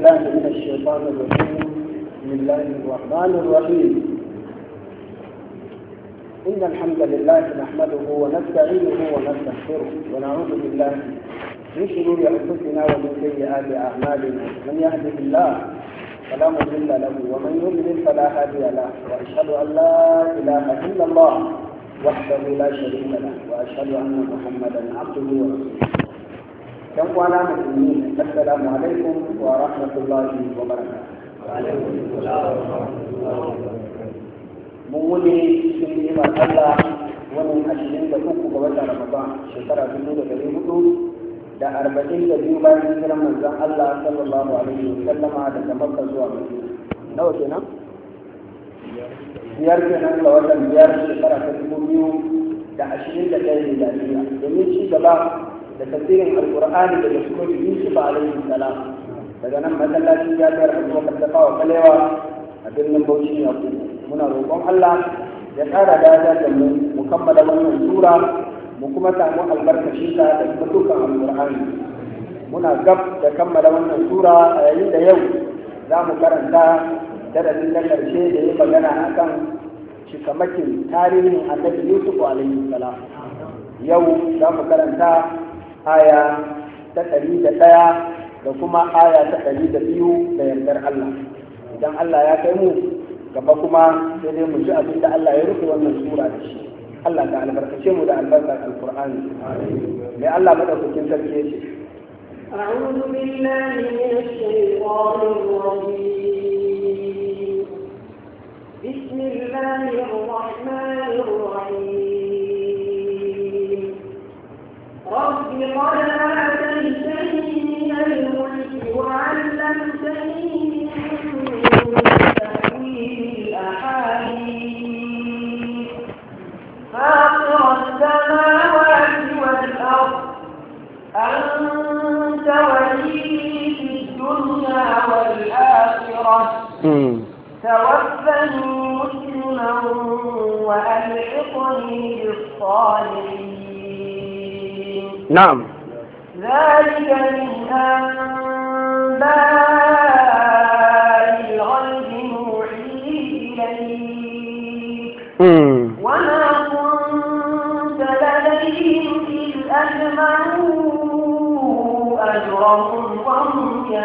بالله من الشيطان الرجيم بسم الله الرحمن الرحيم إن الحمد لله نحمده ونستعينه ونستغفره ونعوذ بالله من شرور أنفسنا ومن سيئات أعمالنا من يهده الله فلا مضل له ومن يضلل فلا هادي له وأشهد أن لا إله إلا الله وحده لا شريك له وأشهد أن محمدا عبده ورسوله. كم وانا مسلمين السلام عليكم ورحمة الله وبركاته. وعليكم السلام ورحمة الله وبركاته. مولي سيدي ما الله ومن أشهد لكم قوة رمضان شكرا بنور كريمكم da 42 bayan hijiran manzon Allah sallallahu alaihi wa sallama daga Makka zuwa Madina. Nawa kenan? Biyar kenan ga watan biyar shekara ta 2021 miladiya. Domin ci gaba da tafsirin Alƙur'ani daga Surah Yusuf alaihi salam daga nan masallacin Jami'ar Abubakar Tafawa Balewa a birnin Bauchi Yakubu. Muna roƙon Allah ya ƙara dada da mu kammala wannan sura mu kuma samu albarkacin ta da kuma dukkan alƙur'ani. Muna gab da kammala wannan sura a yayin da yau za mu karanta darasin na ƙarshe da ya magana akan cikamakin tarihin annabi Yusuf alaihi salam. Yau za mu karanta aya ta 101 da kuma aya ta 102 da yardar Allah. Idan Allah ya kai mu gaba kuma sai dai mu ji abin da Allah ya rufe wannan sura da shi. Allah ka albarkace mu da albarkar Alƙur'ani. Mai Allah madaukakin sarki ya ce أعوذ بالله من الشيطان الرجيم بسم الله الرحمن الرحيم رب قد آتيتني من الملك وعلمتني من تأويل الأحاديث فاطر السماوات والأرض أنت ولي في الدنيا والآخرة توفني مسلما وألحقني بالصالحين. نعم. ذلك من أنباء الغيب نوحيه إليك وما كنت لديهم إذ أجمعوا أجرهم وهم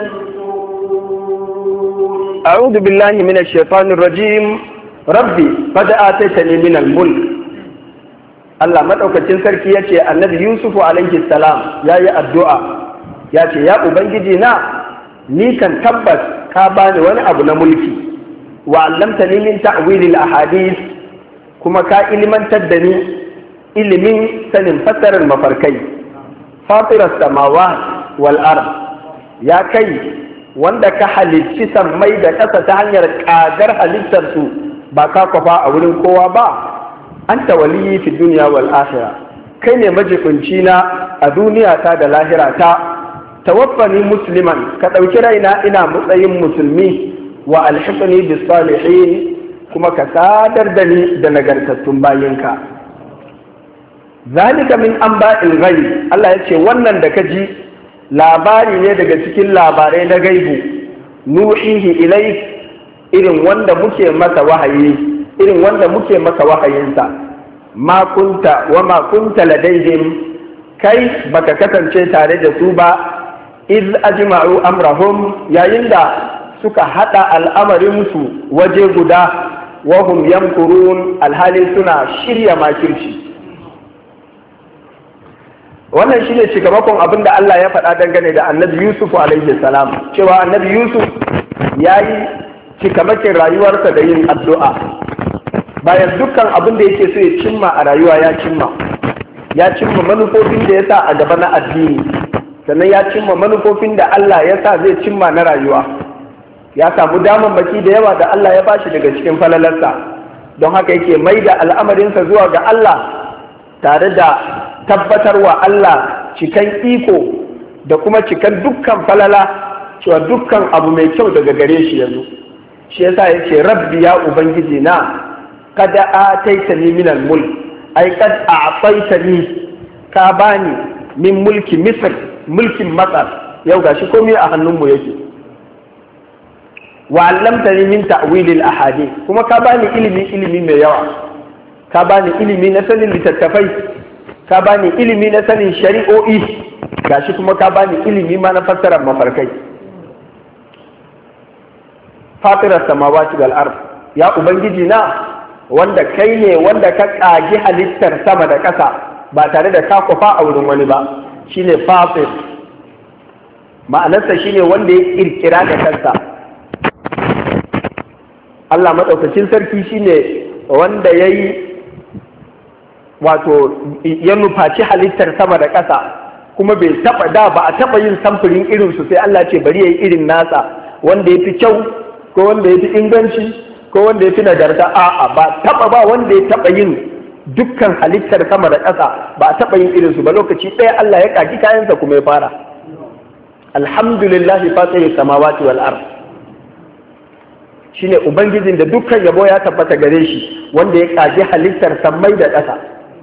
يمكرون. أعوذ بالله من الشيطان الرجيم ربي قد آتيتني من الملك. Allah madaukakin sarki yace Annabi Yusuf alaihi salam yayi addu'a yace ya ubangiji na ni kan tabbas ka bani wani abu na mulki wa allamtani min ta'wil al-ahadith kuma ka ilmantar da ni ilimin sanin fasarar mafarkai fatiras samawat wal ard ya kai wanda ka halicci sammai da ƙasa ta hanyar ƙagar halittar su ba ka kwafa a wurin kowa ba anta waliyyi fi dunya wal akhirah kai ne majibinci na a duniya ta da lahira ta tawaffani musliman ka ɗauki raina ina matsayin musulmi wa alhiqni bis salihin kuma ka sadar da ni da nagartattun bayinka. Zalika min anba'il ghaib Allah ya ce wannan da ka ji labari ne daga cikin labarai na gaibu nuhihi ilaik irin wanda muke masa wahayi irin wanda muke maka wahayinsa ma kunta ladaihim kai baka kasance tare da su ba iz ajma'u amrahum yayin da suka hada al'amarin su waje guda wa hum yamkurun alhali suna shirya makirci. Wannan shine cikamakon abin da Allah ya faɗa dangane da Annabi Yusuf alaihi salam cewa Annabi Yusuf yayi cikamakin rayuwarsa da yin addu'a bayan dukkan abin da yake so ya cimma a rayuwa ya cimma manufofin da ya sa a gaba na addini sannan ya cimma manufofin da Allah ya sa zai cimma na rayuwa ya samu damammaki da yawa da Allah ya bashi daga cikin falalarsa don haka yake mai da al'amarinsa zuwa ga Allah tare da tabbatarwa Allah cikan iko da kuma cikan dukkan falala cewa dukkan abu mai kyau daga gare shi yanzu shi yasa yake rabbi ya ubangiji na kada ataitani min al-mulk ay kad a'taitani ka bani min mulki misr mulkin masar yau gashi komai a hannunmu yake wa 'allamtani min ta'wilil ahadith, kuma ka bani ilimi mai yawa, ka bani ilimi na sanin littattafai, ka bani ilimi na sanin shari'o'i, gashi kuma ka bani ilimi ma na fassarar mafarkai. Fatirar samawati wal ard, ya ubangiji na wanda kai ne wanda ka kagi halittar sama da ƙasa ba tare da ka kufa a wurin wani ba, shine fatir. Ma'anarsa shine wanda ya kirkira da kansa. Allah madaukakin sarki shine wanda yayi wato ya nufaci halittar sama da ƙasa, kuma bai taba da ba a taba yin samfurin irin su sai Allah ce bari yayi irin nasa wanda yafi kyau ko wanda yafi inganci ko wanda yafi nagarta. A'a, ba wanda ya taba yin dukkan halittar sama da ƙasa, ba a taba yin irin su ba. Lokaci ɗaya Allah ya kaki kayansa kuma ya fara. Alhamdulillahi fatiri samawati wal ard, shine ubangijin da dukkan yabo ya tabbata gare shi, wanda ya kaki halittar sammai da ƙasa.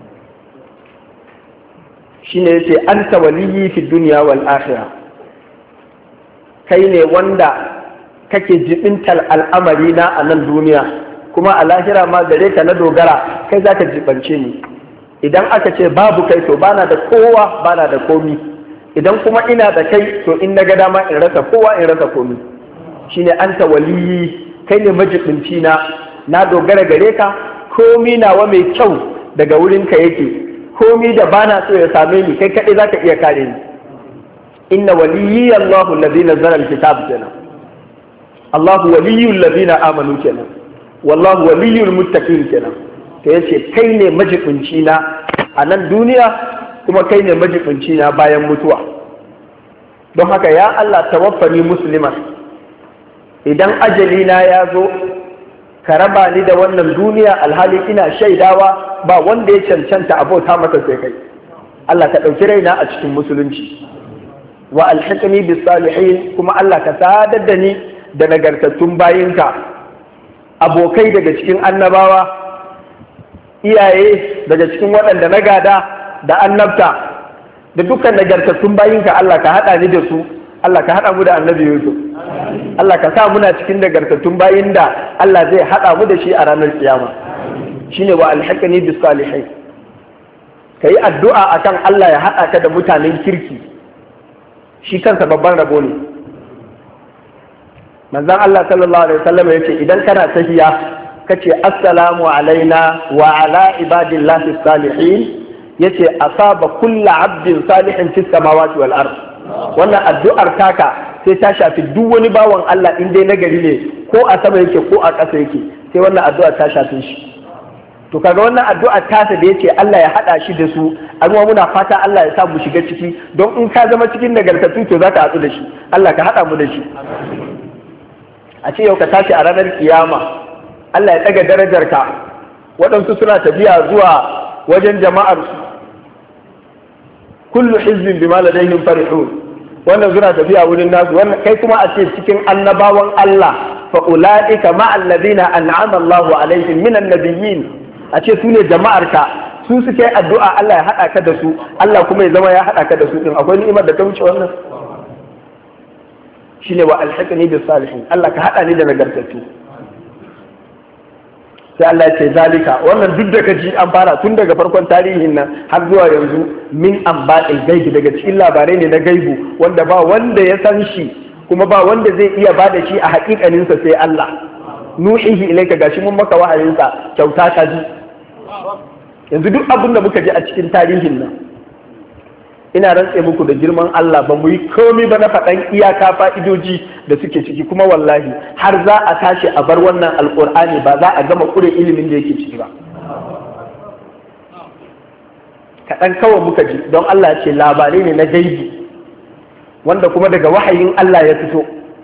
Shine yace anta waliyyi fi dunya wal akhirah, kai ne wanda kake jibintar al'amari na a nan duniya, kuma a lahira ma gare ka na dogara, kai zaka jibance ni. Idan aka ce babu kai to bana da kowa, bana da komi. Idan kuma ina da kai to in na ga dama in rasa kowa, in rasa komi. Shine anta waliyyi, kai ne majibinci na dogara gare ka, komi nawa mai kyau daga wurinka yake, komi da bana so ya same ni kai kaɗai za ka iya kare ni. Inna waliyyi Allahu allazi nazzala alkitab kenan, Allahu waliyyul ladina amanu kenan, wallahu waliyyul muttaqin kenan. To yace kai ne majibinci na a nan duniya, kuma kai ne majibinci na bayan mutuwa. Don haka ya Allah tawaffani musliman, idan ajali na ya zo ka raba ni da wannan duniya alhali ina shaidawa ba wanda ya cancanta abota maka sai kai. Allah ka ɗauki raina a cikin musulunci. Wa alhiqni bis salihin, kuma Allah ka sadar da ni da nagartattun bayinka, abokai daga cikin annabawa, iyaye daga cikin waɗanda na gada da annabta, da dukkan nagartattun bayinka Allah ka haɗa ni da su. Allah ka haɗa mu da annabi Yusuf. Allah ka sa muna cikin nagartattun bayin da Allah zai haɗa mu da shi a ranar kiyama. Shine wa alhaqani bis salihin. Kai addu'a akan Allah ya haɗa ka da mutanen kirki. Shi kansa babban rabo ne. Manzon Allah sallallahu alaihi wasallam yace idan kana tahiya kace assalamu alaina wa ala ibadillahi salihin, yace asaba kullu abdin salihin fis samawati wal ard. Wannan addu'ar taka sai ta shafi duk wani bawan Allah in dai nagari ne, ko a sama yake ko a ƙasa yake, sai wannan addu'ar ta shafe shi. To kaga wannan addu'ar tasa da yace Allah ya hada shi da su, amma muna fata Allah ya sa mu shiga ciki, don in ka zama cikin nagartattu to za ka hatsu da shi. Allah ka hada mu da shi. A ce yau ka tashi a ranar kiyama, Allah ya ɗaga darajarka, waɗansu suna tafiya zuwa wajen jama'arsu, kullu hizbin bima ladayhim farihun, wannan suna tafiya wurin nasu, wannan kai kuma a ce cikin annabawan Allah, fa ulaika ma'al ladina an'ama Allahu alaihim minan nabiyyin, a ce su ne jama'arka, su suke addu'a Allah ya haɗa ka da su, Allah kuma ya zama ya haɗa ka da su din. Akwai ni'imar da ta wuce wannan? Shine wa alhaqni bis salihin, Allah ka haɗa ni da nagartattu. Sai Allah ya ce zalika, wannan duk da kaji an fara tun daga farkon tarihin nan har zuwa yanzu, min amba'il gaibi, daga cikin labarai ne na gaibu wanda ba wanda ya san shi, kuma ba wanda zai iya bada shi a haƙiƙaninsa sai Allah. Nuhihi ilaika, gashi mun maka wahayinsa kyauta ka ji. Yanzu duk abin da muka ji a cikin tarihin nan, ina rantse muku da girman Allah ba mu yi komai ba na faɗan iyaka fa'idoji da suke ciki, kuma wallahi har za a tashi a bar wannan alƙur'ani ba za a gama ƙure ilimin da yake ciki ba. Kaɗan kawai muka ji, don Allah ce labarai ne na gaibi wanda kuma daga wahayin Allah ya fito.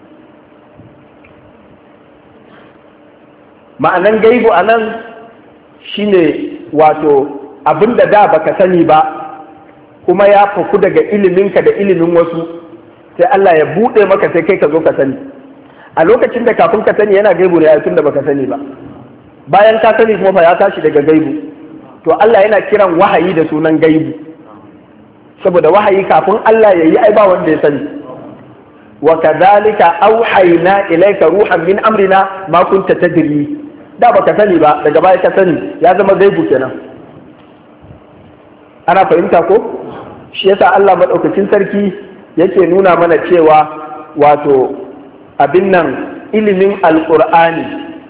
Ma'anan gaibu a nan shine wato abin da da baka sani ba, kuma ya faku daga iliminka da ilimin wasu, sai Allah ya buɗe maka sai kai ka zo ka sani. A lokacin da kafin ka sani yana gaibu da tun da baka sani ba, bayan ka sani kuma fa ya tashi daga gaibu. To Allah yana kiran wahayi da sunan gaibu, saboda wahayi kafin Allah ya yi ai ba wanda ya sani. wa kadhalika auhayna ilayka ruhan min amrina ma kunta tadri, da baka sani ba daga baya ka sani, ya zama gaibu kenan. Ana fahimta ko? Shi yasa Allah madaukakin sarki yake nuna mana cewa wato abin nan ilimin alqur'ani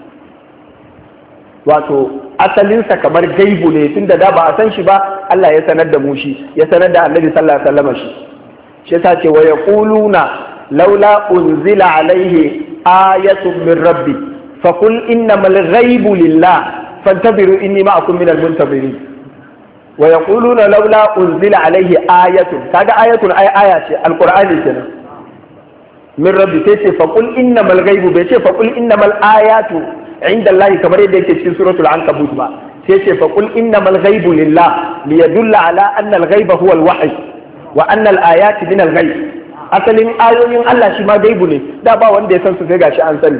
wato asalinsa kamar gaibu ne, tunda da ba a san shi ba Allah ya sanar da mu shi, ya sanar da Annabi sallallahu alaihi wasallam shi yasa ce wa yaquluna laula unzila alaihi ayatun min rabbi faqul innamal ghaibu lillah fantabiru inni ma'akum minal muntabirin. Wa yaquluna laula unzila alaihi ayatun, kaga ayatun ay aya ce alqur'ani kenan, min rabbi sai ce faqul innamal ghaibu, bai ce faqul innamal ayatu inda Allah kamar yadda yake cikin suratul ankabut ba, sai ce faqul innamal ghaibu lillah liyadulla ala anna al-ghaiba huwa al-wahy wa anna al-ayati min al-ghaib. Asalin ayoyin Allah shi ma gaibu ne, da ba wanda ya san su sai gashi an sani.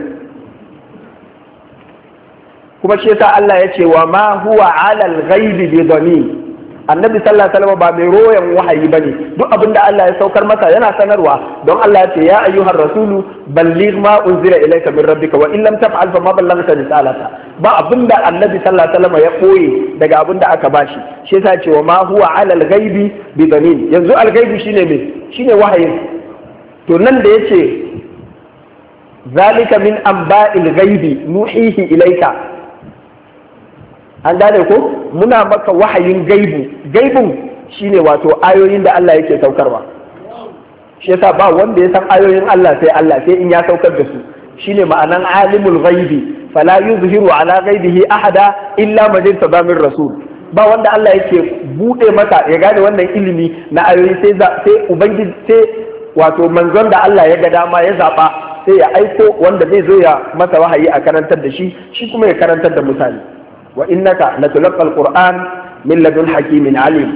Kuma shi yasa Allah ya ce wa ma huwa ala al-ghaibi bi dhanin. Annabi sallallahu alaihi wasallam ba mai royan wahayi bane, duk abinda Allah ya saukar masa yana sanarwa, don Allah ya ce ya ayyuhar rasulu balligh ma unzila ilayka min rabbika wa in lam taf'al fa ma ballaghta risalata. Ba abinda Annabi sallallahu alaihi wasallam ya koyi daga abinda aka bashi. Shi yasa ya ce wa ma huwa ala al-ghaibi bi dhanin. Yanzu al-ghaibi shine me? Shine wahayin. To nan da yace zalika min amba'il ghaibi nuhihi ilayka, an gane ko, muna maka wahayin gaibun shine wato ayoyin da Allah yake saukarwa. Shi yasa ba wanda ya san ayoyin Allah sai in ya saukar da su, shine ma'anan alimul ghaibi fala yuzhiru ala ghaibihi ahada illa man irtada min rasul. Ba wanda Allah yake bude masa ya gane wannan ilimi na ayoyi sai ubangiji, sai wato manzon da Allah ya ga dama ya zaba sai ya aiko wanda zai zo ya masa wahayi a karantar da shi kuma ya karantar da mutane. Wa innaka latulqa alquran min ladun hakimin alim.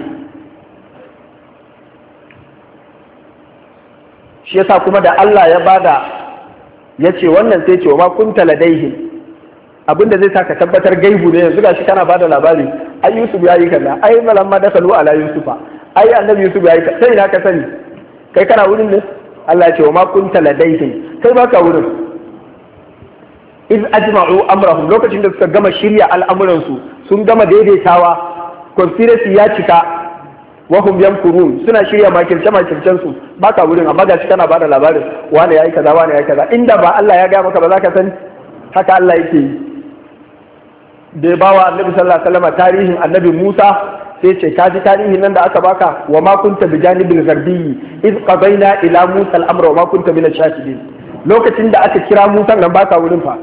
Shi yasa kuma da Allah ya bada yace wannan sai ce wa ma kunta ladaihi, abinda zai saka tabbatar gaibu ne. Yanzu gashi kana bada labari ai Yusuf yayi kaza, ai malamma dakalu ala Yusufa, ai annabi Yusuf yayi kaza, sai na ka sani kai kana wurin ne? Allah ya ce wa ma kunta ladaihi, kai baka wurin. iz ajma'u amrahum, lokacin da suka gama shirya al'amuransu, sun gama daidaitawa, conspiracy ya cika, wahum yamkurun, suna shirya makirce su, baka wurin, amma gashi kana bada labarin wani yayi kaza wani yayi kaza. Inda ba Allah ya ga maka ba za ka san haka Allah yake yi. Da ya bawa Annabi sallallahu alaihi wasallam tarihin Annabi Musa, sai ce ka ji tarihin nan da aka baka, wa ma kunta bi janibil gharbi iz qadayna ila Musa al-amra wa ma kunta min ash-shahidin. Lokacin da aka kira Musa nan baka wurin fa.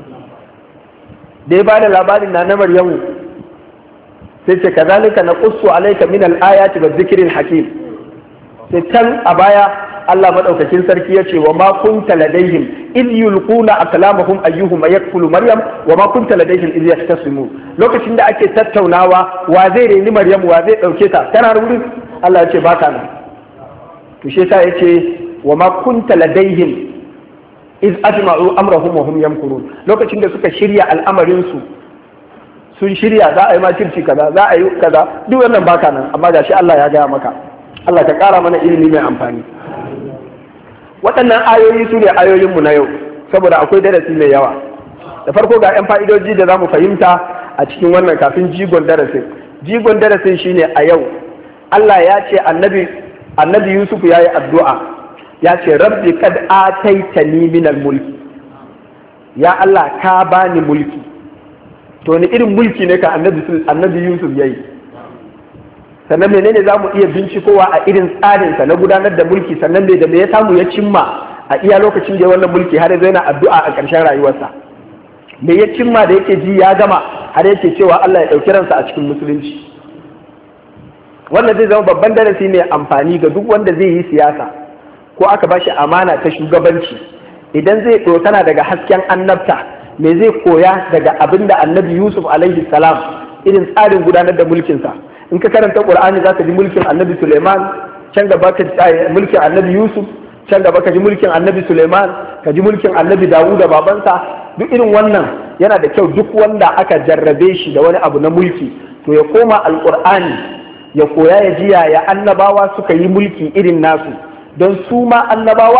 Da ya bada labarin na Maryamu, sai ce kazalika naqussu alayka min al-ayati wa dhikril hakim. Sai can a baya Allah madaukakin sarki ya ce wa ma kunta ladaihim idh yulquna aklamahum ayyuhum yakfulu Maryam wa ma kunta ladaihim idh yahtasimun. Lokacin da ake tattaunawa wa zai reni Maryam, wa zai dauke ta, kana wurin? Allah ya ce baka nan. To shi yasa yace wa ma kunta ladaihim iz ajma'u amrahum wa hum yamkurun. Lokacin da suka shirya al'amarin su, sun shirya za a yi makirci kaza, za a yi kaza, duk wannan baka nan, amma gashi Allah ya gaya maka. Allah ka kara mana ilimi mai amfani. Waɗannan ayoyi su ne ayoyinmu na yau, saboda akwai darasi mai yawa. Da farko ga 'yan fa'idoji da za mu fahimta a cikin wannan kafin jigon darasin. Jigon darasin shine a yau Allah ya ce annabi Yusuf ya yi addu'a, ya ce rabbi kad ataitani minal mulki, ya Allah ka bani mulki. To ni irin mulki ne ka annabi Yusuf ya yi? Sannan menene za mu iya bincikowa a irin tsarinsa na gudanar da mulki, sannan da me ya samu ya cimma a iya lokacin da ya wannan mulki har zai na addu'a a ƙarshen rayuwarsa. Me ya cimma da yake ji ya gama har yake cewa Allah ya ɗauki ransa a cikin musulunci. Wannan zai zama babban darasi mai amfani ga duk wanda zai yi siyasa ko aka ba shi amana ta shugabanci. Idan zai tana daga hasken annabta, me zai koya daga abin da annabi Yusuf alaihi salam irin tsarin gudanar da mulkinsa. In ka karanta Qur'ani za ka ji mulkin annabi Suleiman, can gaba ka ji mulkin annabi Yusuf, can gaba ka ji mulkin annabi Suleiman, ka ji mulkin annabi Dawud da babansa. Duk irin wannan yana da kyau, duk wanda aka jarrabe shi da wani abu na mulki to ya koma alqur'ani ya koya, ya ji ya annabawa suka yi mulki irin nasu, don su ma annabawa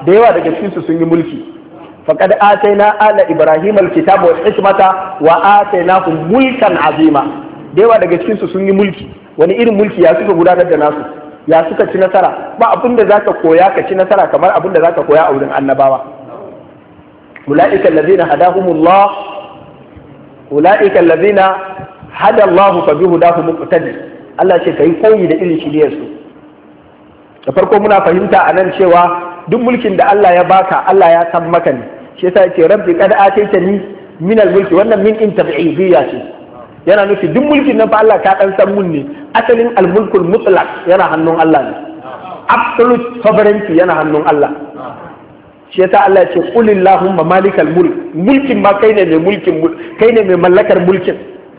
da yawa daga cikin su sun yi mulki faqad ataina ala ibrahim alkitaba wal hikmata wa atainahum mulkan azima da yawa daga cikin su sun yi mulki. Wani irin mulki ya suka gudanar da nasu, ya suka ci nasara? Ba abin da zaka koya ka ci nasara kamar abin da zaka koya a wurin annabawa. ulaika alladhina hadahumullah ulaika alladhina hada Allah fa bihudahu muqtadi. Allah ce kai koyi da irin shiriyar su. Da farko muna fahimta a nan cewa duk mulkin da Allah ya baka Allah ya san maka ne. Shi yasa yake rabbi qad ataitani min al-mulki, wannan min in tab'idiyya ce. Yana nufi duk mulkin nan fa Allah ka dan san mun ne. Asalin al-mulkul mutlaq yana hannun Allah ne. Absolute sovereignty yana hannun Allah. Shi yasa Allah ya ce qulillahumma malikal mulk, mulkin ma kai ne mai mulkin, kai ne mai mallakar mulkin.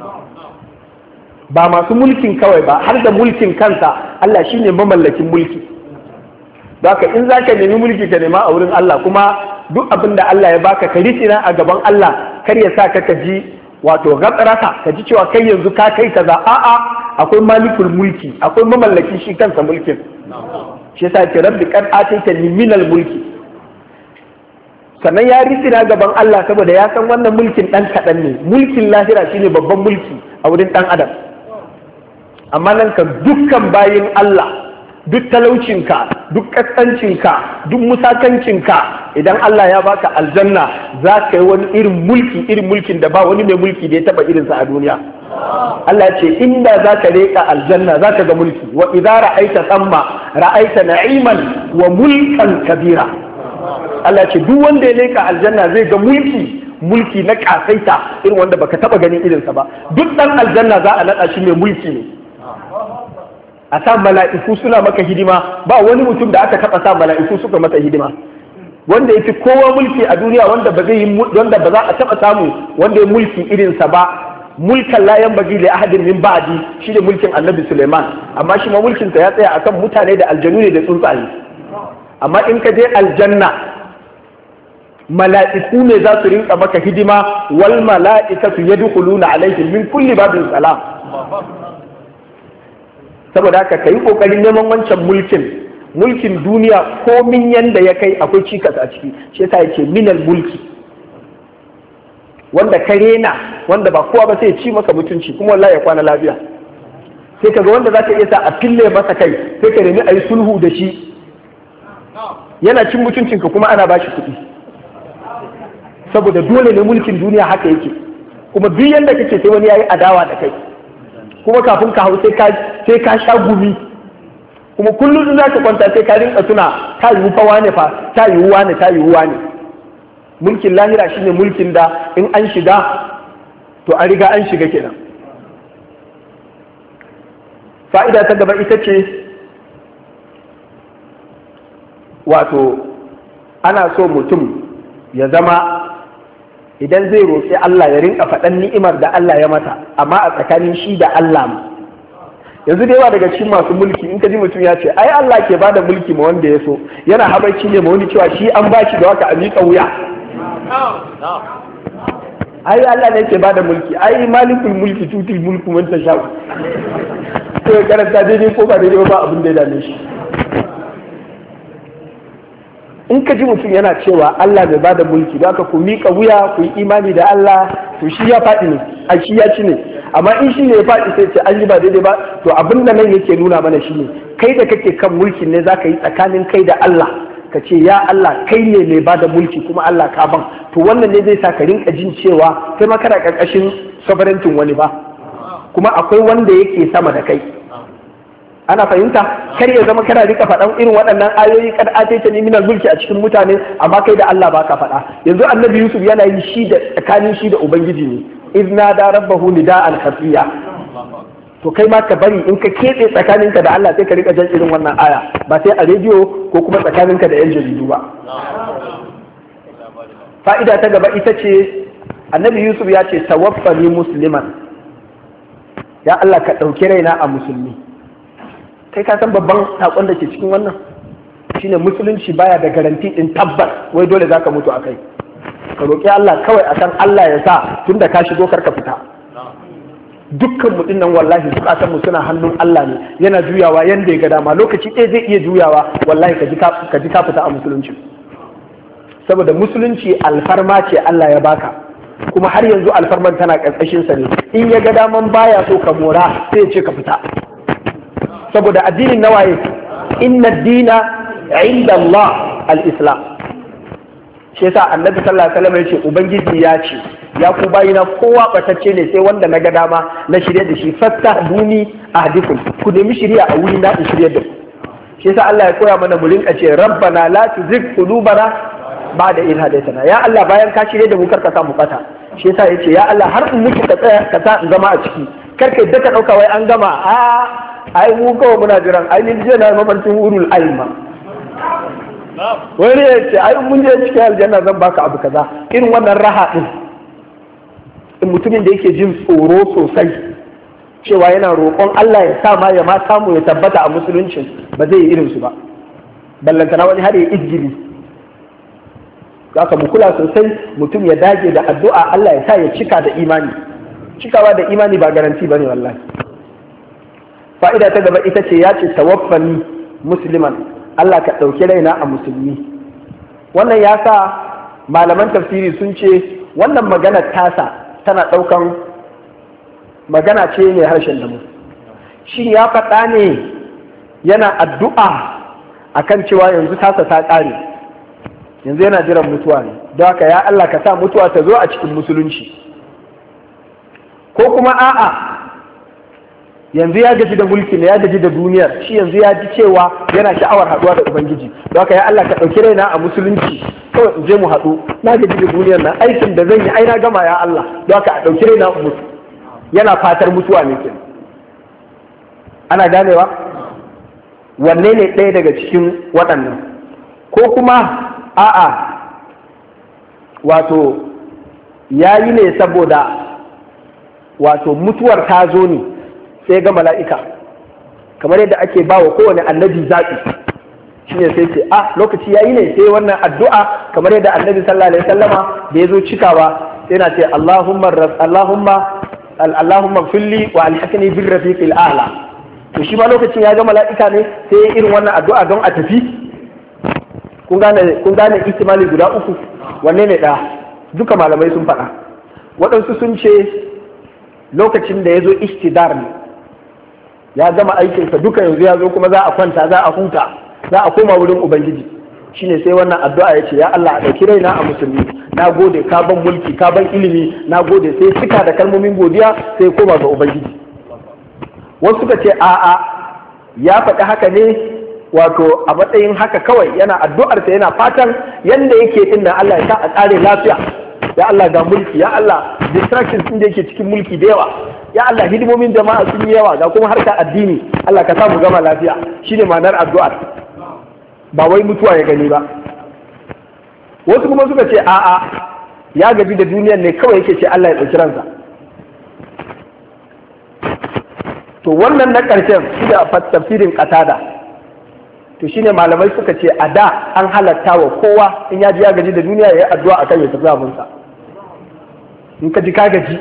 Ba masu mulkin kawai ba, har da mulkin kansa Allah shine mamallakin mulki. Baka in zaka nemi mulki ka nema a wurin Allah, kuma duk abin da Allah ya baka ka ritsina a gaban Allah, kar ya sa ka ji wato gatsarasa, ka ji cewa kai yanzu ka kai kaza. A'a, akwai malikul mulki, akwai mamallaki shi kansa mulkin. Shi yasa ce rabbi qad ataitani minal mulki. Sannan ya ritsina gaban Allah saboda ya san wannan mulkin dan kadan ne. Mulkin lahira shine babban mulki a wurin dan adam. Amma nan ka dukkan bayin Allah, duk talaucinka, duk kaskancinka, duk musakancinka, idan Allah ya baka aljanna za ka yi wani irin mulkin da ba wani mai mulki da ya taba irinsa a duniya. Allah ce inda za ka leƙa aljanna za ka ga mulki, wa idza ra'aita thamma ra'aita na'iman wa mulkan kabira. Allah ce duk wanda ya leƙa aljanna zai ga mulki na kasaita irin wanda baka taba ganin irinsa ba. Duk dan aljanna za a nada shi mai mulki ne. A sa mala'iku suna maka hidima, ba wani mutum da aka taɓa sa mala'iku suka masa hidima. Wanda ya fi kowa mulki a duniya, wanda ba za a taɓa samu wanda ya mulki irinsa ba, mulkan layan bagi da ahadin min ba'di, shi ne mulkin annabi Suleiman. Amma shi ma mulkinsa ya tsaya akan mutane da aljanu ne da tsuntsaye. Amma in ka je aljanna, mala'iku ne za su rinka maka hidima, wal mala'ikatu yadkhuluna alaihim min kulli babin salam. Saboda haka ka yi ƙoƙarin neman wancan mulkin duniya komin yanda ya kai akwai cikas a ciki. Shi yasa yake minal mulki, wanda ka rena, wanda ba kowa ba sai ya ci maka mutunci kuma wallahi ya kwana lafiya. Sai kaga wanda za ka iya sa a fille masa kai, sai ka nemi a yi sulhu da shi, yana cin mutuncinka kuma ana ba shi kuɗi. Saboda dole ne mulkin duniya haka yake, kuma duk yanda kake sai wani ya yi adawa da kai. Kuma kafin ka hau sai ka sha gumi, kuma kullum in za ka kwanta sai ka rinka tuna ta yiwu fa wane fa, ta yiwu wane. Mulkin lahira shine mulkin da in an shiga to an riga an shiga kenan. Fa'ida ta gaba ita ce wato ana so mutum ya zama idan zai roƙi Allah ya rinka faɗan ni'imar da Allah ya mata, amma a tsakanin shi da Allah. Yanzu da yawa daga cikin masu mulki in ka ji mutum ya ce ai Allah ke bada mulki ma wanda ya so, yana habaici ne ma wani cewa shi an ba shi da waka a miƙa wuya. Ai Allah ne ke bada mulki, ai malikul mulki tutul mulku man tasha. To karanta daidai ko ba daidai ba abin da ya dame shi. In ka ji mutum yana cewa Allah bai bada mulki ba ka ku miƙa wuya ku yi imani da Allah, to shi ya faɗi ne, a shi ya ci ne. Amma in shi ne ya faɗi sai ce an yi ba daidai ba, to abin da nan yake nuna mana shi ne kai da kake kan mulkin ne za ka yi tsakanin kai da Allah, ka ce ya Allah kai ne mai bada mulki kuma Allah ka ban. To wannan ne zai sa ka rinka jin cewa kai ma kana ƙarƙashin sovereignty wani ba, kuma akwai wanda yake sama da kai. Ana fahimta, kar ya zama kana rika faɗan irin waɗannan ayoyi kad ataita ni minal mulki a cikin mutane, amma kai da Allah baka faɗa. Yanzu annabi Yusuf yana yi shi da tsakanin shi da ubangiji ne, izna da rabbahu nida'an khafiya. To kai ma ka bari in ka keɓe tsakaninka da Allah sai ka rika jan irin wannan aya, ba sai a rediyo ko kuma tsakaninka da yan jaridu ba. Fa'ida ta gaba ita ce annabi Yusuf ya ce tawaffani musliman, ya Allah ka ɗauki raina a musulmi. Kai ka san babban saƙon da ke cikin wannan shine musulunci baya da garanti din tabbas wai dole zaka mutu akai. Ka roƙi Allah kawai akan Allah ya sa tunda ka shigo karka fita. Dukkan mu dinnan wallahi zukatan mu suna hannun Allah ne, yana juyawa yanda ya ga dama, lokaci ɗaya zai iya juyawa wallahi ka ji ka fita a musulunci. saboda musulunci alfarma ce Allah ya baka, kuma har yanzu alfarman tana ƙarƙashin sa ne. In ya ga daman baya so ka mora sai ya ce ka fita, saboda addinin nawaye, inna dina inda Allah al-islam. Shi yasa annabi sallallahu alaihi wasallam ya ce ubangiji ya ce ya ku bayina kowa batacce ne sai wanda na ga dama na shirye da shi, fatta duni ahdikum, ku nemi shiriya a wuri na in shirye da ku. Shi yasa Allah ya koya mana mu rinka ce rabbana la tuzigh qulubana ba'da idh hadaytana, ya Allah bayan ka shirye da mu karka sa mu bata. Shi yasa yace ya Allah har in mutu ka tsaya ka sa in zama a ciki, karka yadda ka dauka wai an gama ai mu kawai muna jiran ai ni je na mafarkin urul alma, wani ya ce ai mun je cikin aljanna zan baka abu kaza. Irin wannan raha din, in mutumin da yake jin tsoro sosai cewa yana roƙon Allah ya sa ma ya ma samu ya tabbata a musuluncin, ba zai yi irin su ba, ballantana wani har ya izgiri. Haka mu kula sosai, mutum ya dage da addu'a Allah ya sa ya cika da imani. Cikawa da imani ba garanti bane wallahi. Fa'ida ta gaba ita ce ya ce tawaffani musliman, Allah ka ɗauki raina a musulmi. Wannan ya sa malaman tafsiri sun ce wannan magana tasa tana ɗaukan magana ce mai harshen damu. Shi ya faɗa ne yana addu'a akan cewa yanzu tasa ta ƙare, yanzu yana jiran mutuwa ne, don haka ya Allah ka sa mutuwa ta zo a cikin musulunci. Ko kuma a'a yanzu ya gaji da mulki ne, ya gaji da duniyar, shi yanzu ya ji cewa yana sha'awar haɗuwa da ubangiji, don haka ya Allah ka ɗauki raina a musulunci, kawai in je mu haɗu, na gaji da duniyar nan, aikin da zan yi ai na gama ya Allah, don haka a ɗauki raina a mutu. Yana fatar mutuwa ne ke. Ana ganewa wanne ne ɗaya daga cikin waɗannan? Ko kuma a'a wato ya yi ne saboda wato mutuwar ta zo ne sai ga mala'ika, kamar yadda ake ba wa kowane annabi zaɓi, shi ne sai ce lokaci ya yi ne sai wannan addu'a, kamar yadda annabi sallallahu alaihi wasallama da ya zo cikawa sai na ce Allahumma filli wa alhaqni bir rafiqil a'la. To shi ma lokacin ya ga mala'ika ne sai irin wannan addu'a don a tafi. Kun gane ihtimali guda uku, wanne ne ɗaya? Duka malamai sun faɗa. Waɗansu sun ce lokacin da ya zo istidar ne, ya gama aikinsa duka, yanzu ya zo kuma za a kwanta, za a huta, za a koma wurin ubangiji. Shine sai wannan addu'a ya ce ya Allah a ɗauki raina a musulmi, na gode ka ban mulki ka ban ilimi, na gode, sai cika da kalmomin godiya sai koma ga ubangiji. Wasu suka ce a'a ya faɗi haka ne wato a matsayin haka kawai, yana addu'arsa yana fatan yanda yake din nan Allah ya sa a tsare lafiya. Ya Allah ga mulki, ya Allah distractions din da yake cikin mulki da yawa, ya Allah hidimomin jama'a sun yi yawa, ga kuma harka addini, Allah ka sa mu gama lafiya. Shine ma'anar addu'ar, ba wai mutuwa ya gani ba. Wasu kuma suka ce a'a ya gaji da duniyar ne kawai yake ce Allah ya ɗauki ransa. To wannan na ƙarshen shi da tafsirin Qatada, to shine malamai suka ce a da an halatta wa kowa in ya ji ya gaji da duniya ya yi addu'a akan ya tafi abinsa. In ka ji ka gaji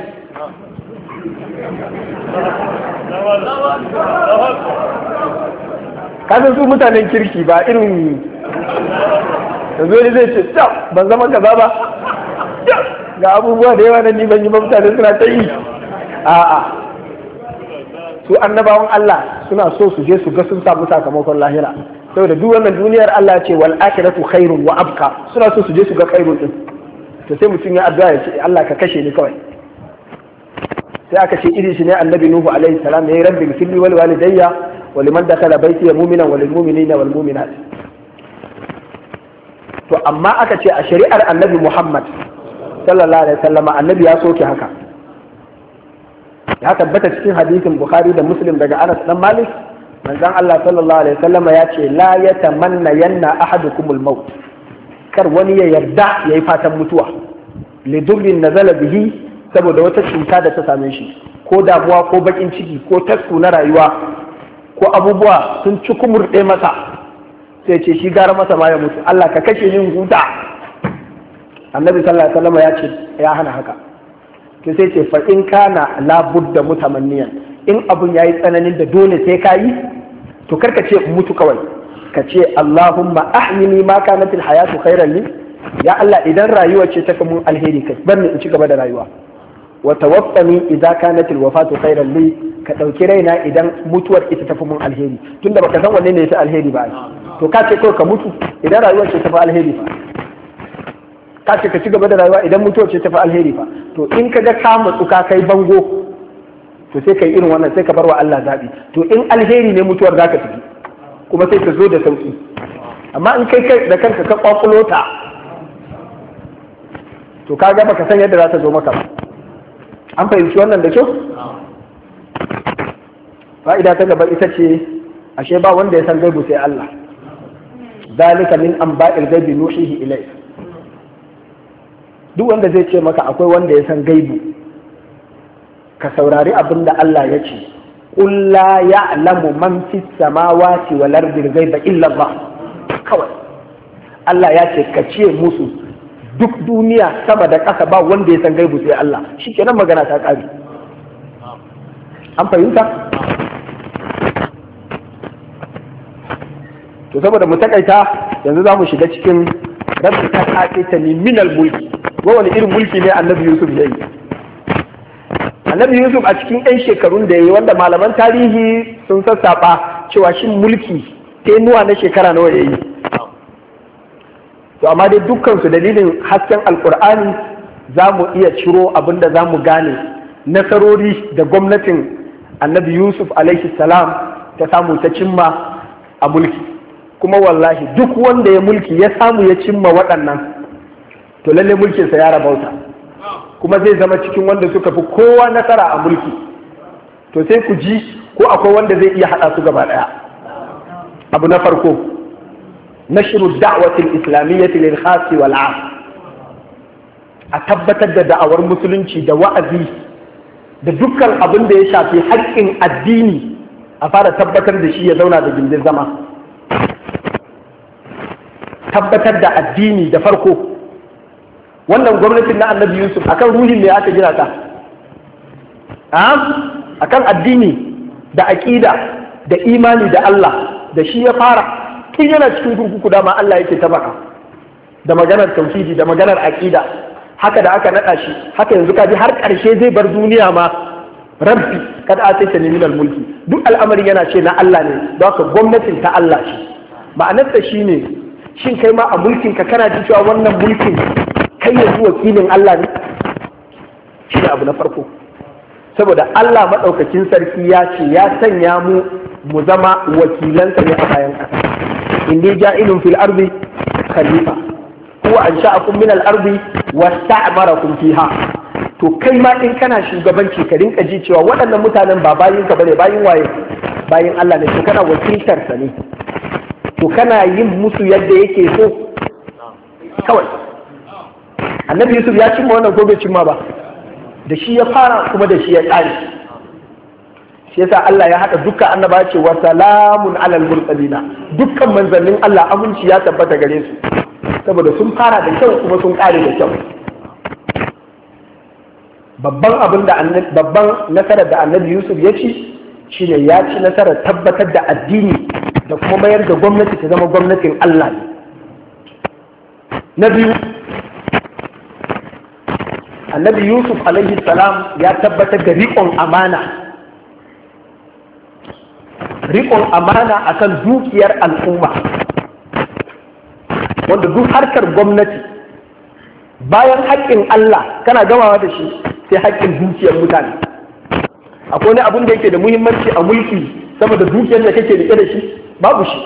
kasan su mutanen kirki ba irin yanzu wani zai ce ban zama kaza ba, ga abubuwa da yawa na ni ban yi ba, mutane suna ta yi. A'a, su annabawan Allah suna so su je su ga sun samu sakamakon lahira, saboda duk wannan duniyar Allah ce wal akhiratu khairun wa abqa, suna so su je su ga khairun din. To sai mutum ya addu'a ya ce Allah ka kashe ni kawai. Sai aka ce irin shi ne annabi Nuhu alaihi salam, ya yi rabbi gfirli wal walidayya wa liman dakhala baiti mu'minan wal mu'minina wal mu'minat. To amma aka ce a shari'ar annabi Muhammad sallallahu alaihi wasallam annabi ya soke haka. Ya tabbata cikin hadisin Bukhari da Muslim daga Anas dan Malik, manzon Allah sallallahu alaihi wasallam ya ce la yatamanna yanna ahadukumul maut, kar wani ya yarda yayi fatan mutuwa, li durrin nazala bihi, saboda wata cuta da ta same shi, ko damuwa ko bakin ciki ko tasku na rayuwa ko abubuwa sun ci kumurɗe masa, sai ce shi gara masa ma ya mutu, Allah ka kashe yin huta. Annabi sallallahu alaihi wasallam ya ce ya hana haka. To sai ce fa in kana la budda mutamanniyan, in abun yayi tsananin da dole sai ka yi, to karka ce mutu kawai, ka ce Allahumma ahyini ma kanatil hayatu khairan li, ya Allah idan rayuwa ce ta kamun alheri ka bar ni in ci gaba da rayuwa wa tawaffani idza kanat alwafatu khayran li ka dauki raina idan mutuwar ita tafi mun alheri tunda baka san wanne ne ya fi alheri ba to ka ce kawai ka mutu idan rayuwar ce tafi alheri fa ka ce ka ci gaba da rayuwa idan mutuwar ce tafi alheri fa to in ka ga ka matsu ka kai bango to sai kai irin wannan sai ka bar wa Allah zabi to in alheri ne mutuwar zaka tafi kuma sai ka zo da sauki amma in kai da kanka ka kwakulo ta to ka ga baka san yadda za ta zo maka ba an fahimci wannan da kyau fa'ida ta gaba ita ce ashe ba wanda ya san gaibu sai Allah zalika min anba'il ghaibi nuhihi ilayk duk wanda zai ce maka akwai wanda ya san gaibu ka saurari abin da Allah ya ce qul la ya'lamu man fis samawati wal ardi ghaiba illa Allah kawai Allah ya ce ka ce musu duk duniya sama da ƙasa ba wanda ya san gaibu sai Allah shikenan magana ta ƙare an fahimta to saboda mu takaita yanzu za mu shiga cikin rabbi ta ta ni minal mulki wani irin mulki ne annabi Yusuf ya yi annabi Yusuf a cikin 'yan shekarun da ya yi wanda malaman tarihi sun sassaɓa cewa shin mulki tenuwa na shekara nawa ya yi to amma dai dukkansu dalilin hasken alkur'ani za mu iya ciro abin da za mu gane nasarori da gwamnatin annabi Yusuf alaihi salam ta samu ta cimma a mulki kuma wallahi duk wanda ya mulki ya samu ya cimma waɗannan to lalle mulkinsa ya rabauta kuma zai zama cikin wanda suka fi kowa nasara a mulki to sai ku ji ko akwai wanda zai iya haɗa su gaba ɗaya abu na farko nashru da'watil islamiyyati lil khas wal 'am a tabbatar da da'awar musulunci da wa'azi da dukkan abin da ya shafi haƙƙin addini a fara tabbatar da shi ya zauna da gindin zama tabbatar da addini da farko wannan gwamnatin na annabi Yusuf akan ruhin ne aka gina ta akan addini da aƙida da imani da Allah da shi ya fara tun yana cikin kurkuku dama Allah yake tabaka da maganar tauhidi da maganar aƙida haka da aka naɗa shi haka yanzu kaji har ƙarshe zai bar duniya ma rabbi kad ataita ni minal mulki duk al'amari yana ce na Allah ne don haka gwamnatin ta Allah ce ma'anarsa shine shin kai ma a mulkin ka kana ji cewa wannan mulkin kai yanzu wakilin Allah ne shi ne abu na farko saboda Allah maɗaukakin sarki ya ce ya sanya mu zama wakilansa ne a bayan ƙasa inni ja'ilun fil ardi khalifa huwa ansha'akum min al ardi wasta'marakum fiha to kai ma in kana shugabanci ka rinka ji cewa waɗannan mutanen ba bayin ka bane bayin waye bayin Allah ne to kana wakiltar sa ne to kana yin musu yadda yake so kawai annabi Yusuf ya cimma wannan ko bai cimma ba da shi ya fara kuma da shi ya ƙare shi yasa Allah ya haɗa dukkan annaba ce wa salamun alal mursalina dukkan manzannin Allah aminci ya tabbata gare su saboda sun fara da kyau kuma sun ƙare da kyau babban nasarar da annabi Yusuf ya ci shine ya ci nasarar tabbatar da addini da kuma mayar da gwamnati ta zama gwamnatin Allah ne na biyu annabi Yusuf alaihi salam ya tabbatar da riƙon amana akan dukiyar al'umma wanda duk harkar gwamnati bayan haƙƙin Allah kana gamawa da shi sai haƙƙin dukiyar mutane akwai wani abin da yake da muhimmanci a mulki saboda dukiyar da kake rike da shi babu shi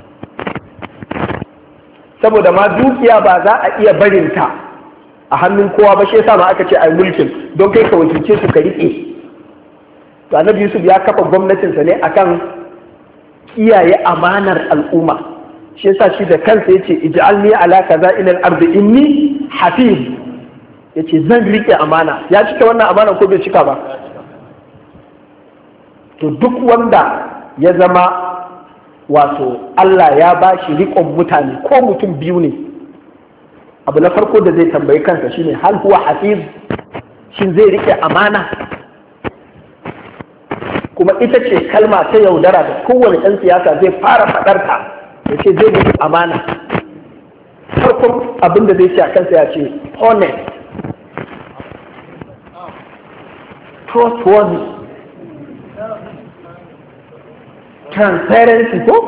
saboda ma dukiya ba za a iya barinta a hannun kowa ba shi yasa ma aka ce ai mulkin don kai ka wakilce su ka rike to annabi Yusuf ya kafa gwamnatinsa ne akan kiyaye amanar al'umma shi yasa shi da kansa yace ij'alni ala kaza'il al-ardi inni hafiz yace zan rike amana ya cika wannan amana ko bai cika ba to duk wanda ya zama wato Allah ya bashi riƙon mutane ko mutum biyu ne abu na farko da zai tambayi kansa shine hal huwa hafiz shin zai rike amana kuma ita ce kalma ta yaudara da kowane ɗan siyasa zai fara faɗar ta ya ce zai rike amana farkon abin da zai ce a kansa ya ce honest, trustworthy, transparency ko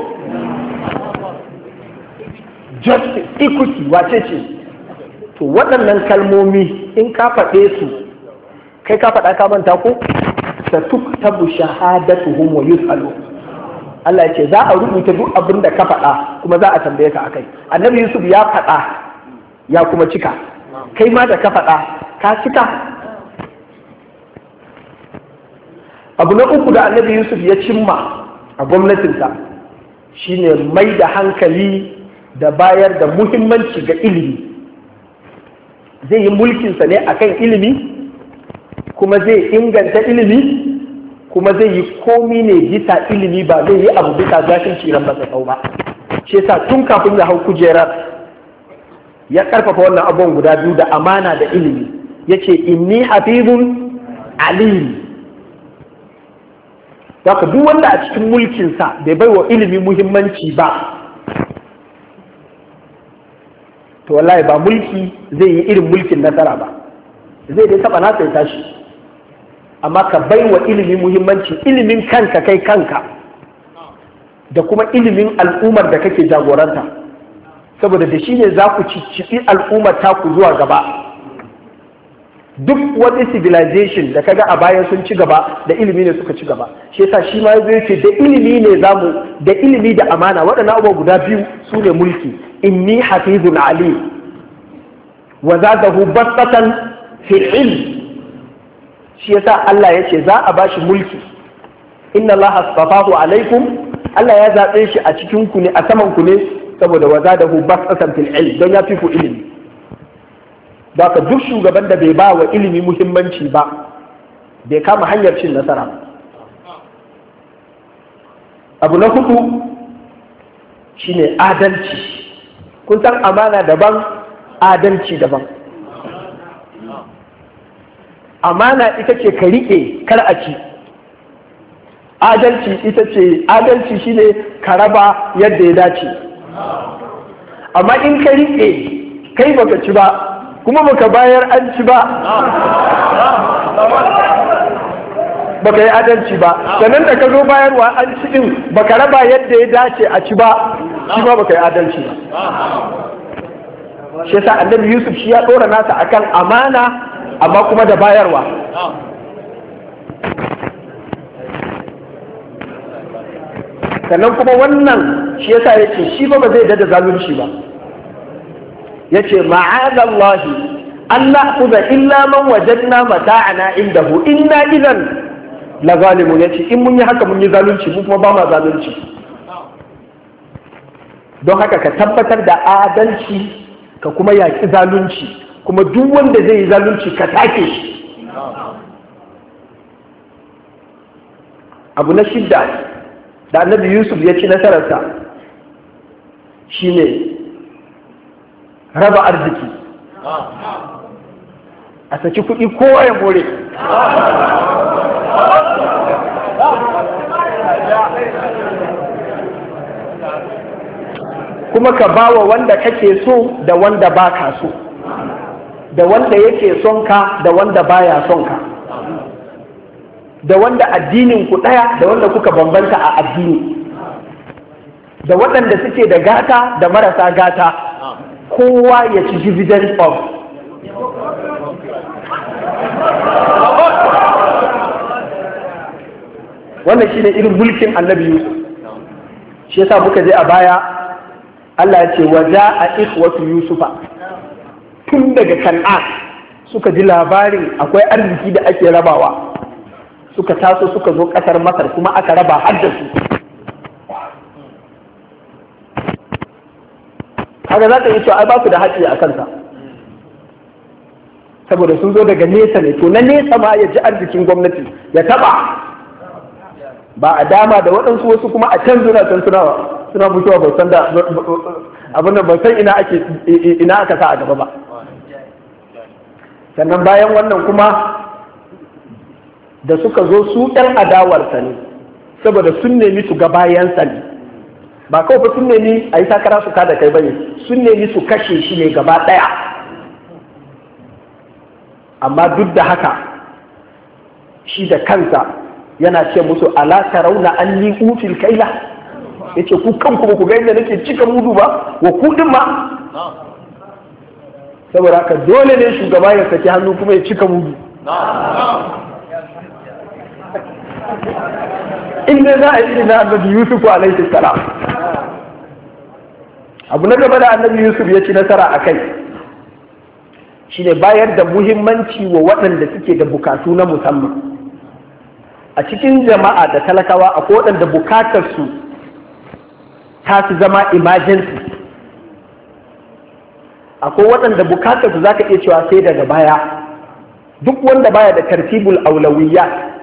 justice, equity, wace ce? To waɗannan kalmomi in ka faɗe su, kai ka faɗa ka manta ko? Satuktabu shahadatuhum wa yus'alu. Allah ya ce za a rubuta duk abin da ka faɗa kuma za a tambaye ka akai. Annabi Yusuf ya faɗa ya kuma cika. Kai ma da ka faɗa ka cika. Abu na uku da Annabi Yusuf ya cimma a gwamnatinsa shine mai da hankali da bayar da muhimmanci ga ilimi. Zai yi mulkinsa ne akan ilimi, kuma zai inganta ilimi, kuma zai yi komi ne bisa ilimi, ba zai yi abu bisa zafin ciran ba tsau ba. Shi yasa tun kafin ya hau kujerar ya karfafa wannan abubuwan guda biyu da amana da ilimi. Yace inni hafizun alim. Haka duk wanda a cikin mulkinsa bai bai wa ilimi muhimmanci ba, to wallahi ba mulki zai yi irin mulkin nasara ba, zai dai taba nasa ya tashi. Amma ka bai wa ilimi muhimmanci, ilimin kanka kai kanka da kuma ilimin al'ummar da kake jagoranta, saboda da shi ne za ku cicciɓi al'ummar taku zuwa gaba. Duk wani civilization da kaga a bayan sun ci gaba da ilimi ne suka ci gaba. Shi yasa shi ma zai ce da ilimi ne zamu, da ilimi da amana, waɗannan abubuwa guda biyu su ne mulki. Inni hafizun ali wa zadahu basatan fil ilm. Shi yasa Allah ya ce za a bashi mulki. Inna Allah astafahu alaikum, Allah ya zaɓe shi a cikin ku ne, a saman ku ne, saboda wa zadahu basatan fil ilm, don ya fi ku ilimi. Baka duk shugaban da bai ba wa ilimi muhimmanci ba, bai kama hanyar cin nasara. Abu na hudu shine adalci. Kun san amana daban, adalci daban. Amana ita ce ka riƙe kar a ci. Adalci shine ka raba yadda ya dace. Amma in ka riƙe kai baka ci ba, kuma baka bayar an ci ba, baka yi adalci ba. Sannan da ka zo bayarwa an ci din baka raba yadda ya dace a ci ba, shi ba baka yi adalci ba. Shi yasa Annabi Yusuf shi ya ɗora nasa akan amana, amma kuma da bayarwa. Sannan kuma wannan shi yasa yace shi ba zai da zalunci ba. Yace ma'adallahi an na'khudha illa man wajadna mata'ana indahu inna idan la zalimun. Yace in mun yi haka mun yi zalunci, mu kuma ba ma zalunci. Don haka ka tabbatar da adalci ka kuma yaki zalunci, kuma duk wanda zai yi zalunci ka take shi. Abu na shidda da Annabi Yusuf ya ci nasararsa shine raba arziki. A saki kuɗi kowa ya more. Kuma ka bawa wanda kake so da wanda ba ka so, da wanda yake son ka da wanda baya son ka, da wanda addinin ku ɗaya da wanda kuka bambanta a addini, da waɗanda suke da gata da marasa gata. Kowa ya ci dividend of. Wannan shi ne irin mulkin Annabi Yusuf. Shi yasa muka je a baya Allah ya ce wa ja'a ikhwatu Yusufa. Tun daga Kan'an suka ji labarin akwai arziki da ake rabawa, suka taso suka zo ƙasar Masar kuma aka raba har da su. Haka za ka yi cewa ai ba su da haƙƙi a kansa, saboda sun zo daga nesa ne, to na nesa ma ya ji arzikin gwamnati ya taɓa, ba a dama da waɗansu wasu kuma a can suna mutuwa ba san da abin da ba san ina aka sa a gaba ba. Sannan bayan wannan kuma da suka zo su ɗan adawarsa ne, saboda sun nemi su ga bayansa ne, ba kawai fa sun nemi a yi takara su kada kai bane, sun nemi su kashe shi ne gaba ɗaya. Amma duk da haka shi da kansa yana ce musu ala tarawna anni util kaila, yace ku kanku ba ku ga inda nake cika mudu ba wa ku din ma. Saboda haka dole ne shugaba ya saki hannu kuma ya cika mudu. Inda za a yi na annabi Yusuf alaihi salam. Abu na gaba da annabi Yusuf ya ci nasara a kai shine bayar da muhimmanci wa waɗanda suke da bukatu na musamman. A cikin jama'a da talakawa akwai waɗanda bukatarsu ta fi zama emergency, akwai waɗanda bukatarsu za ka iya cewa sai daga baya. Duk wanda baya da tartibul aulawiyya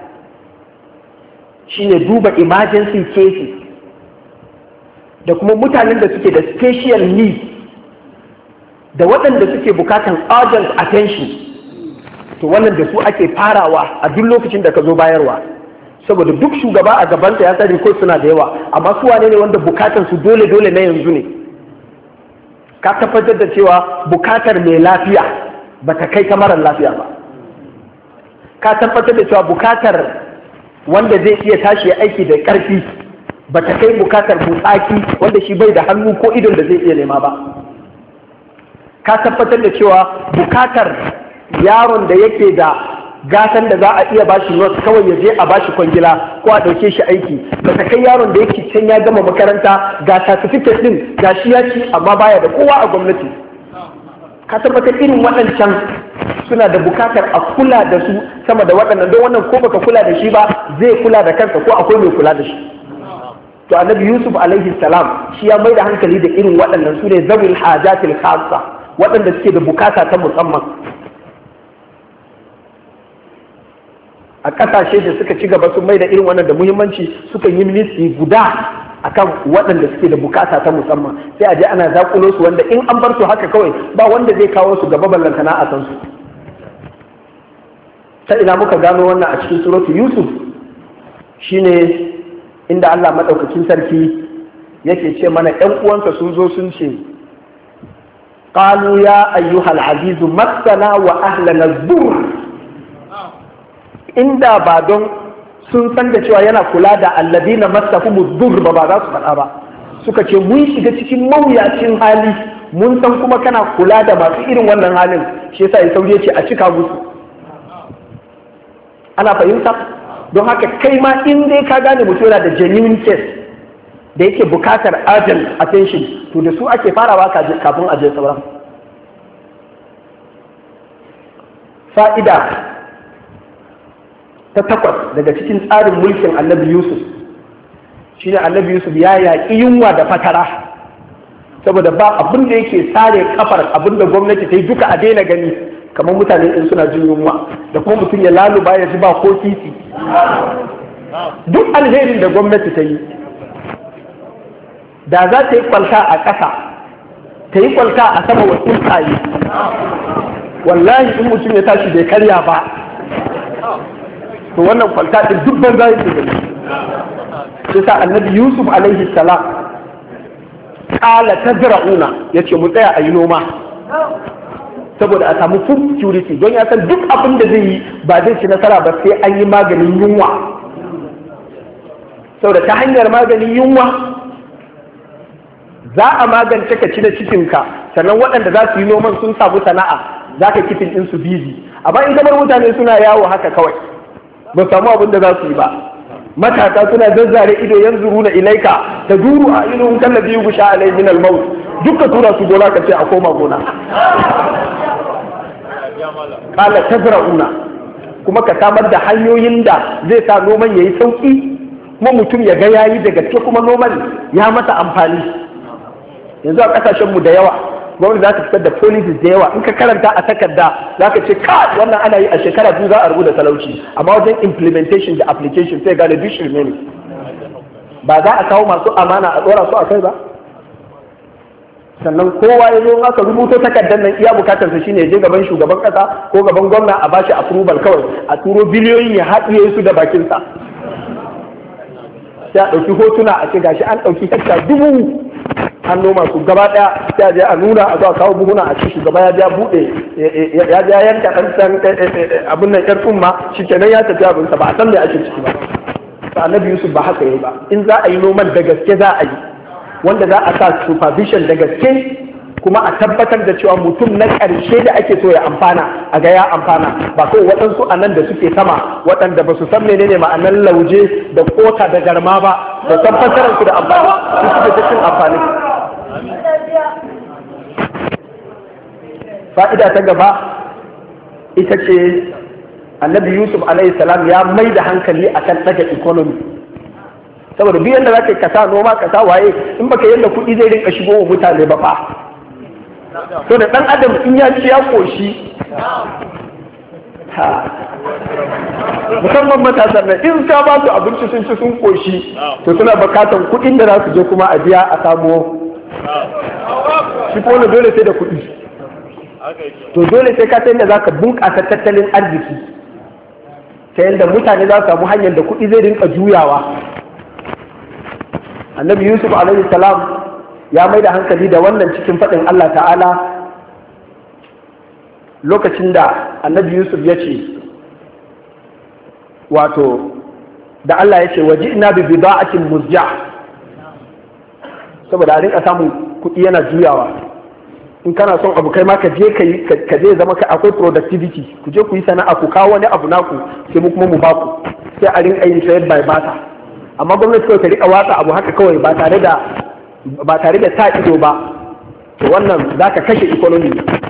shine duba emergency cases da kuma mutanen da suke da special needs da waɗanda suke bukatan urgent attention, to wannan da su ake farawa a duk lokacin da ka zo bayarwa. Saboda duk shugaba a gabanta ya sani ko suna da yawa, amma su wane ne wanda bukatar su dole na yanzu ne. Ka tabbatar da cewa bukatar mai lafiya ba ta kai ta marar lafiya ba. Ka tabbatar da cewa bukatar wanda zai iya tashi aiki da ƙarfi ba ta kai bukatar butsaki wanda shi bai da hannu ko idon da zai iya nema ba. Ka tabbatar da cewa bukatar yaron da yake da gatan da za a iya bashi not kawai ya je a bashi kwangila ko a ɗauke shi aiki ba ta kai yaron da yake can ya gama makaranta ga certificate din ga shi ya ci amma baya da kowa a gwamnati. Ka tabbatar irin waɗancan suna da bukatar a kula da su sama da waɗannan, don wannan ko baka kula da shi ba zai kula da kansa ko akwai mai kula da shi. To annabi Yusuf alaihi salam shi ya mai da hankali da irin waɗannan, su ne zawil hajatil khassa, waɗanda suke da bukata ta musamman. A ƙasashe da suka ci gaba sun mai da irin wannan da muhimmanci, suka yi ministry guda akan waɗanda suke da bukata ta musamman, sai a je ana zakulo su wanda in an bar su haka kawai ba wanda zai kawo su gaba ballantana a san su. Ta ina muka gano wannan a cikin suratu Yusuf shine inda Allah madaukakin sarki yake ce mana ƴan uwansa sun zo sun ce qalu ya ayyuhal azizu massana wa ahlana dhurr. Inda ba don sun san da cewa yana kula da alladina massahumud dhurr ba za su faɗa ba. Suka ce mun shiga cikin mawuyacin hali, mun san kuma kana kula da masu irin wannan halin, shi yasa ya sauye ce a cika musu. Ana fahimta? Don haka kai ma in dai ka gane mutum yana da genuine case da yake bukatar urgent attention, to da su ake farawa kafin a je sauran. Fa'ida ta takwas daga cikin tsarin mulkin annabi Yusuf shine annabi Yusuf ya yaƙi yunwa da fatara, saboda ba abin da yake sare kafar abin da gwamnati ta yi duka a daina gani kamar mutane in suna jin yunwa, da kuma mutum ya laluba ya ji ba ko titi. Duk alherin da gwamnati ta yi, da za ta yi kwalta a ƙasa ta yi kwalta a sama wa tsuntsaye, wallahi in mutum ya tashi bai karya ba, to wannan kwalta ɗin duk banza yake gani. Sai sa annabi Yusuf alaihi salam qala tazra'una, yace mu tsaya a yi noma saboda a samu food security, don ya san duk abin da zai yi ba zai ci nasara ba sai an yi maganin yunwa. Saboda ta hanyar maganin yunwa za a magance ka ci da cikinka, sannan waɗanda za su yi noman sun samu sana'a, za ka kifin ɗin su bizi. Amma in kamar mutane suna yawo haka kawai ba samu abin da za su yi ba, matasa suna zazzare ido yanzu runa ilaika ta duru a ilun kallabi yi gusha alai min al-maut, duka tura su gona ka ce a koma gona. Kala tazra'una, kuma ka samar da hanyoyin da zai sa noman yayi sauki, kuma mutum ya ga yayi da gaske kuma noman ya masa amfani. Yanzu a kasashen mu da yawa gwamnati za ta fitar da policies da yawa, in ka karanta a takarda za ka ce ka wannan ana yi a shekara biyu za a rubuta talauci, amma wajen implementation da application sai gane duk shirme ne. Ba za a kawo masu amana a tsora su a kai ba? Sannan kowa ya zo aka rubuto takardar nan iya bukatarsa shine ya je gaban shugaban kasa ko gaban gwamna a bashi approval kawai, a turo biliyoyin ya haɗiye su da bakinsa. sai a ɗauki hotuna a ce gashi an ɗauki hekta 1000 an noma su gaba ɗaya, sai a je a nuna a zuwa kawo buhuna a ci shugaba ya ja buɗe ya ja yanka ɗan abin nan ƴar tsumma shi kenan ya tafi abinsa ba a san me ake ciki ba. to annabi Yusuf ba haka yayi ba, in za a yi noman da gaske za a yi, wanda za a sa supervision da gaske kuma a tabbatar da cewa mutum na ƙarshe da ake so ya amfana a ga ya amfana, ba kawai waɗansu a nan da suke sama waɗanda ba su san menene ma'anar lauje da kota da garma ba da san fassarar su da amfani su suke ta cin amfani. Fa'ida ta gaba ita ce annabi Yusuf alaihi salam ya mai da hankali akan ɗaga economy, saboda duk yadda za ka kasa noma kasa waye in baka yadda kuɗi zai rinka shigo wa mutane ba fa. So da ɗan adam in ya ci ya koshi, musamman matasan nan in ka ba su abinci sun ci sun koshi, to suna bukatan kuɗin da za su je kuma a biya a samo shi ko dole sai da kuɗi. To dole sai ka san da za ka bunƙasa tattalin arziki ta yadda mutane za su samu hanyar da kuɗi zai rinka juyawa. Annabi Yusuf alaihi salam ya mai da hankali da wannan cikin faɗin Allah ta'ala lokacin da annabi Yusuf ya ce wato da Allah ya ce waje ina bi bida'atin muzja, saboda a rinka samun kuɗi yana juyawa. In kana son abu kai ma ka je ka je zama ka akwai productivity, ku je ku yi sana'a ku kawo wani abu naku sai mu kuma mu baku, sai a rinka yin trade by barter. Amma gwamnati kawai ta rika watsa abu haka kawai ba tare da ta ido ba, to wannan za ka kashe economy.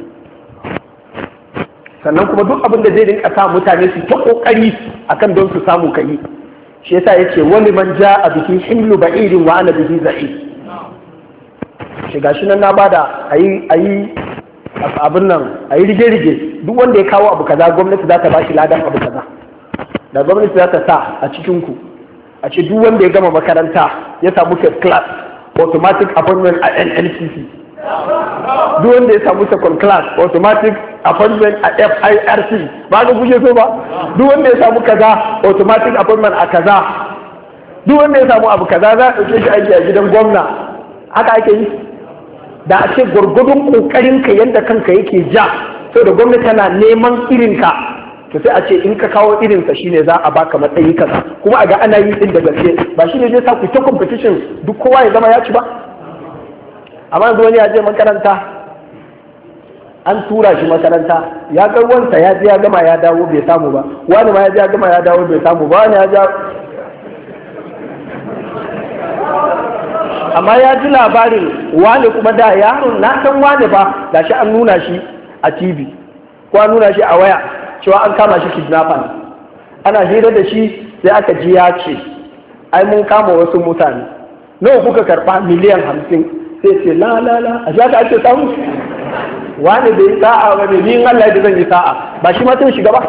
Sannan kuma duk abin da zai rinka sa mutane su ta kokari akan don su samu kai, shi yasa yace wani man a bihi himlu ba'irin wa ana bihi za'i. Shiga shi nan na bada ayi abin nan ayi rige duk wanda ya kawo abu kaza gwamnati za ta bashi ladan abu kaza, da gwamnati za ta sa a cikin ku a ce duk wanda ya gama makaranta ya samu first class automatic appointment a NNPC, duk wanda ya samu second class automatic appointment a FIRC, ba ga guje so ba, duk wanda ya samu kaza automatic appointment a kaza, duk wanda ya samu abu kaza za a ɗauke shi aiki a gidan gwamna. Haka ake yi da a ce gwargwadon kokarin ka yadda kanka yake ja, sau da gwamnati tana neman irinka, to sai a ce in ka kawo irinsa shine za a baka matsayi kaza, kuma a ga ana yi din da gaske, ba shine zai sa ku ta competition duk kowa ya zama ya ci ba. Amma yanzu wani ya je makaranta an tura shi makaranta ya ga wanta ya je ya gama ya dawo bai samu ba, wani ma ya je ya gama ya dawo bai samu ba, wani ya ja amma ya ji labarin wani kuma da yaron na san wani ba gashi an nuna shi a TV ko an nuna shi a waya cewa an kama shi kidnapper. Ana hira da shi sai aka ji ya ce ai mun kama wasu mutane, nawa kuka karba? miliyan 50. sai ce la a shaka ake samu wani da yi sa'a wani ni in Allah da zan yi sa'a ba shi ma sai shiga ba,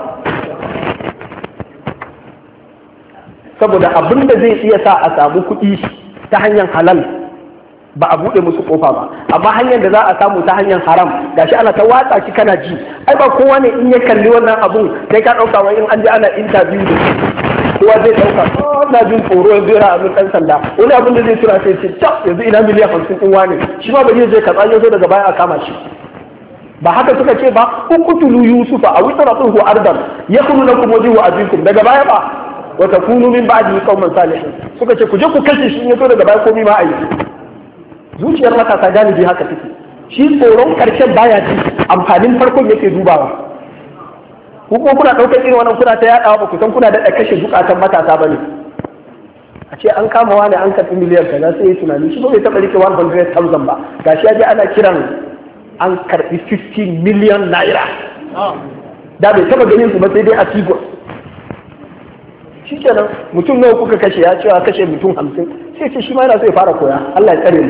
saboda abin da zai iya sa a samu kuɗi ta hanyar halal ba a buɗe musu kofa ba, amma hanyar da za a samu ta hanyar haram gashi ana ta watsa shi kana ji. Ai ba kowa ne in ya kalli wannan abun kai ka ɗauka wai in an ji ana interview da kowa zai ɗauka na jin tsoro yanzu yana abin ɗan sanda, wani abin da zai tura sai ce yanzu ina miliyan 50 ɗin wane, shi ma bari zai karɓa ya zo daga baya a kama shi. Ba haka suka ce ba, uqtulu yusufa aw itrafuhu ardan yakunu lakum wajhu abikum, daga baya ba wa takunu min ba'di qauman salihin, suka ce ku je ku kashe shi in ya zo daga baya komai ma ayi. Zuciyar matasa galibi haka take, shi tsoron karshen baya ji, amfanin farkon yake dubawa. Ku kuma kuna ɗaukar irin wannan kuna ta yaɗawa ba ku san kuna daɗa kashe zukatan matasa ba ne. A ce an kama wani an karɓi miliyan kaza sai ya tunani shi ba bai taɓa rike 100,000 ba, gashi ya je ana kiran an karɓi 50 million naira. Da bai taɓa ganin su ba sai dai a Tigo. Shi kenan mutum nawa kuka kashe, ya cewa kashe mutum 50, sai ce shi ma yana so ya fara koya. Allah ya tsare mu.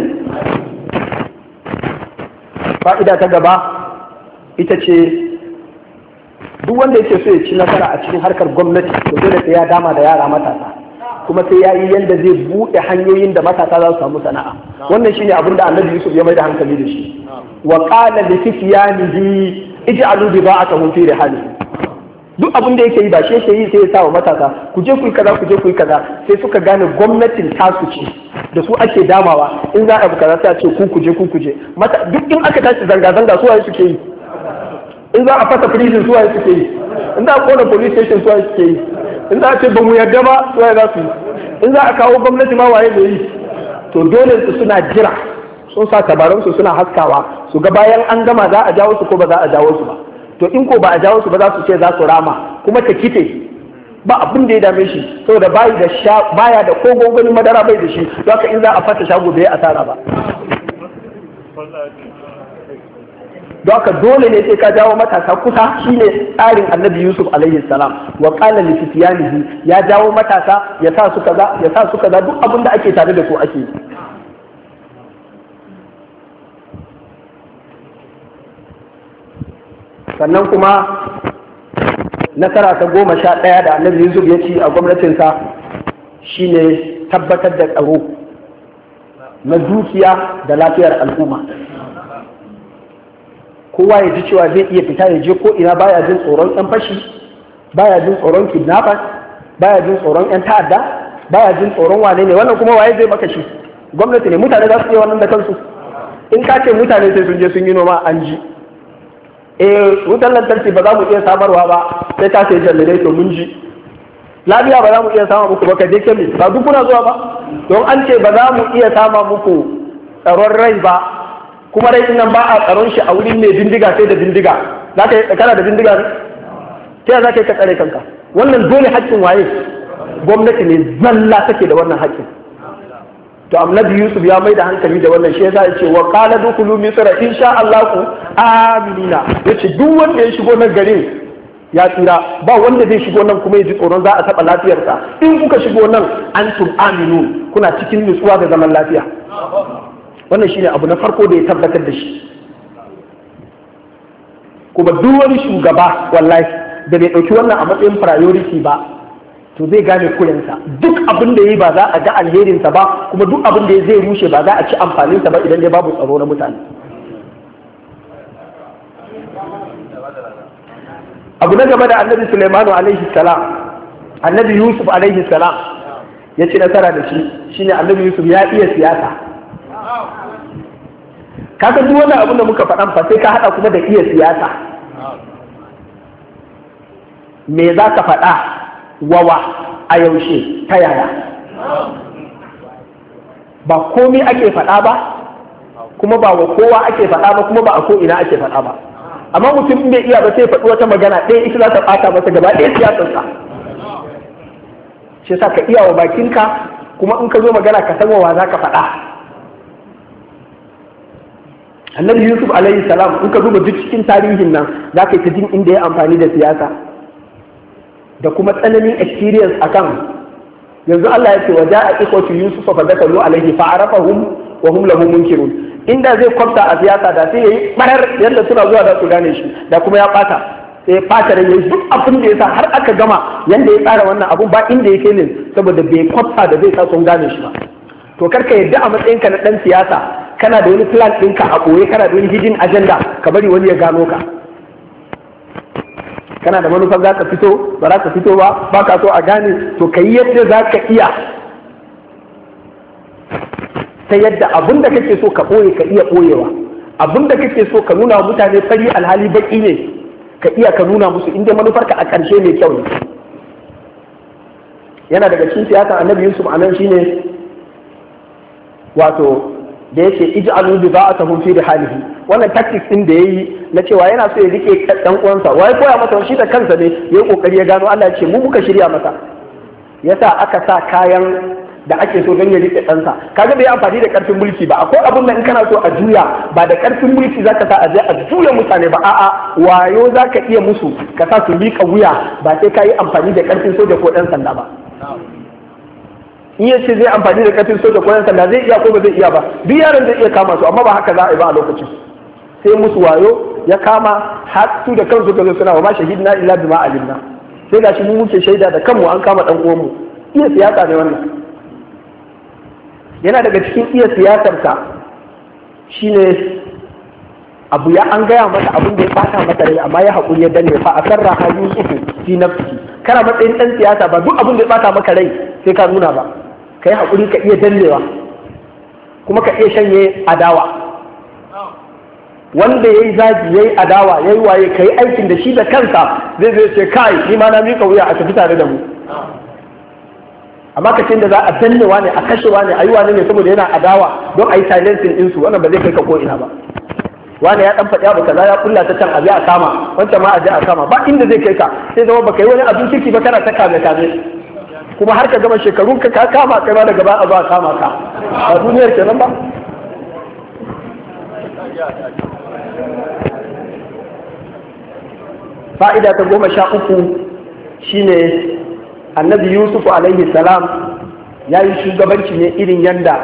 Fa'ida ta gaba ita ce duk wanda yake so ya ci nasara a cikin harkar gwamnati to dole sai ya dama da yara matasa, kuma sai ya yi yanda zai buɗe hanyoyin da matasa za su samu sana'a. Wannan shine abin da Annabi Yusuf ya mai da hankali da shi. Wa qala li fityanihi ij'alu bida'atahum fi rihalihim, duk abin da yake yi ba shi yake yi sai ya sa wa matasa ku je ku yi kaza ku je ku yi kaza, sai suka gane gwamnatin tasu ce da su ake damawa, in za a abu kaza sai a ce ku je duk in aka tashi zanga-zanga su waye suke yi, in za a fasa prison su waye suke yi, in za a kona police station su waye suke yi, in za a ce ba mu yarda ba su waye za su yi, in za a kawo gwamnati ma waye da yi. To dole su suna jira, sun sa tabaransu suna haskawa su ga bayan an gama za a jawo su ko ba za a jawo su ba. To in ko ba a jawo su ba za su ce za su rama, kuma ta kite ba abin da ya dame shi, saboda baya da ko gwangwani madara bai da shi, to haka in za a fata shago bai asara ba. Don haka dole ne sai ka jawo matasa kusa, shine tsarin Annabi Yusuf alaihi salam. Wa qala li fityanihi, ya jawo matasa ya sa su kaza duk abin da ake tare da su ake yi. Sannan kuma nasara ta 11 da Annabi Yusuf ya ci a gwamnatinsa shine tabbatar da tsaro na dukiya da lafiyar al'umma. Kowa ya ji cewa zai iya fita ya je ko ina, baya jin tsoron yan fashi, baya jin tsoron kidnappers, baya jin tsoron yan ta'adda, baya jin tsoron wane ne. Wannan kuma waye zai maka shi? Gwamnati ne. Mutane za su iya wannan da kansu? In ka ce mutane sai sun je sun yi noma, an ji. Wutar lantarki ba za mu iya samarwa ba sai ka sai janareto, mun ji. Lafiya ba za mu iya sama muku ba, ka je kemis, ba duk kuna zuwa ba. Don an ce ba za mu iya sama muku tsaron rai ba, kuma rai nan ba a tsaron shi a wurin mai bindiga sai da bindiga. Kana da bindiga ne? Ta yaya za ka yi ka tsare kanka? Wannan dole haƙƙin waye? Gwamnati ne zalla take da wannan haƙƙin. To Annabi Yusuf ya mai da hankali da wannan, shi yasa ya ce wa qala dukulu misra insha Allah aminina. Yace duk wanda ya shigo nan garin ya tsira, ba wanda zai shigo nan kuma ya ji tsoron za a taɓa lafiyarsa. In kuka shigo nan antum aminun, kuna cikin nutsuwa da zaman lafiya. Wannan shine abu na farko da ya tabbatar da shi. Kuma duk wani shugaba wallahi da bai ɗauki wannan a matsayin priority ba, to zai gane kuyansa. Duk abin da yi ba za a ga alherinsa ba, kuma duk abin da zai rushe ba za a ci amfaninsa ba idan dai babu tsaro na mutane. Abu na gaba da Annabi Sulaimanu alaihi salam, Annabi Yusuf alaihi salam ya ci nasara da shi, shine Annabi Yusuf ya iya siyasa. Kaga duk wannan abin da muka faɗan fa sai ka haɗa kuma da iya siyasa. Me za ka faɗa wawa a yaushe ta yaya? Ba komai ake faɗa ba, kuma ba wa kowa ake faɗa ba, kuma ba a ko ina ake faɗa ba. Amma mutum in bai iya ba sai faɗi wata magana ɗaya, ita za ta ɓata masa gaba ɗaya siyasarsa. Shi yasa ka iya wa bakinka, kuma in ka zo magana ka san wa za ka faɗa. Annabi Yusuf alaihi salam, in ka duba duk cikin tarihin nan za ka yi ta jin inda ya amfani da siyasa da kuma tsananin experience akan. Yanzu Allah ya ce wa ja'a ikhwatu Yusuf fa dakalu alaihi fa arafahum wa hum lahu munkirun. Inda zai kwafta a siyasa da sai yayi barar yadda suna zuwa da su gane shi, da kuma ya bata sai bata ran yayi duk abin da yasa har aka gama yanda ya tsara wannan abun ba inda yake ne, saboda bai kwafta da zai sa sun gane shi ba. To karka yadda a matsayinka na dan siyasa kana da wani plan ɗinka a ɓoye, kana da wani hidden agenda, ka bari wani ya gano ka. Kana da manufar za ka fito, ba za ka fito ba, ba ka so a gane, to ka yi yadda za ka iya, ta yadda abin da kake so ka ɓoye ka iya ɓoyewa, abin da kake so ka nuna mutane fari alhali baƙi ne, ka iya ka nuna musu, inda manufarka a ƙarshe mai kyau ne. Yana daga cikin siyasa Annabi Yusuf a nan shine wato da yake ij'alu bida'atahum fi rihalihi. Wannan tactics din da yayi na cewa yana so ya rike dan uwansa, wai koya masa shi da kansa ne yayi kokari ya gano. Allah ya ce mu muka shirya masa, yasa aka sa kayan da ake so don ya rike ɗansa. Kaga bai amfani da karfin mulki ba. Akwai abin da in kana so a juya, ba da karfin mulki zaka sa a je a juya mutane ba, a'a wayo zaka iya musu ka sa su miƙa wuya, ba sai ka yi amfani da karfin soja ko ɗan sanda ba. In yace zai amfani da karfin soja ko yan sanda zai iya ko ba zai iya ba, duk yaron zai iya kama su, amma ba haka za a yi ba a lokacin. Sai musu wayo ya kama, har su da kansu ka zo suna wa ma shahidna illa bima alimna. Sai gashi mu muke shaida da kanmu an kama dan uwanmu. Iya siyasa ne wannan. Yana daga cikin iya siyasarsa shine abu ya an gaya masa abin da ya bata masa rai amma ya haƙuri ya danne fa asarra ha yusufu fi nafsi. Kana matsayin dan siyasa ba duk abin da ya bata maka rai sai ka nuna ba, kai haƙuri ka iya dannewa kuma ka iya shanye adawa. Wanda yayi zagi yayi adawa yayi waye kai aikin da shi da kansa zai ce kai ni ma na mika wuya a tafi tare da mu. Amma kacin da za a dannewa ne a kashewa ne ayi wani ne saboda yana adawa don a yi silencing ɗinsu, wannan ba zai kai ka ko ina ba. Wani ya dan faɗi abu kaza ya kulla ta can a je a kama, wancan ma a je a kama, ba inda zai kai ka, sai zama baka yi wani abin kirki ba kana ta kame kuma har ka gama shekarun ka kama kai ma daga ba a zo a kama ka, a duniyar kenan ba. Fa'ida ta 13 shine annabi Yusuf alaihi salam ya yi shugabanci ne irin yanda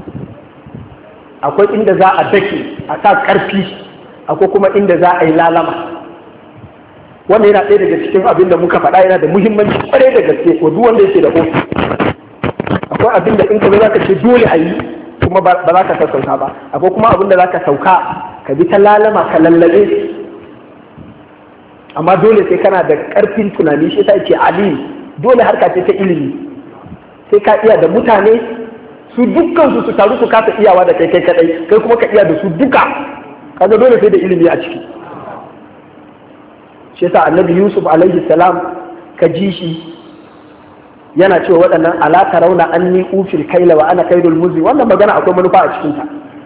akwai inda za a dake a sa ƙarfi, akwai kuma inda za a yi lalama. Wannan yana ɗaya daga cikin abin da muka faɗa yana da muhimmanci ƙwarai da gaske wa duk wanda yake da ofis. Akwai abin da in ka zo za ka ce dole a yi kuma ba za ka sassauta ba, akwai kuma abin da za ka sauka ka bi ta lalama ka lallabe, amma dole sai kana da ƙarfin tunani. Shi yasa ce alim, dole harka ce ta ilimi, sai ka iya da mutane su dukkan su taru su kasa iyawa da kai kadai, kai kuma ka iya da su duka, kaga dole sai da ilimi a ciki. Shi yasa annabi Yusuf alaihi salam ka ji shi yana cewa waɗannan ala tarawna anni ufil kaila wa ana kaidul muzi, wannan magana akwai manufa a cikin ta.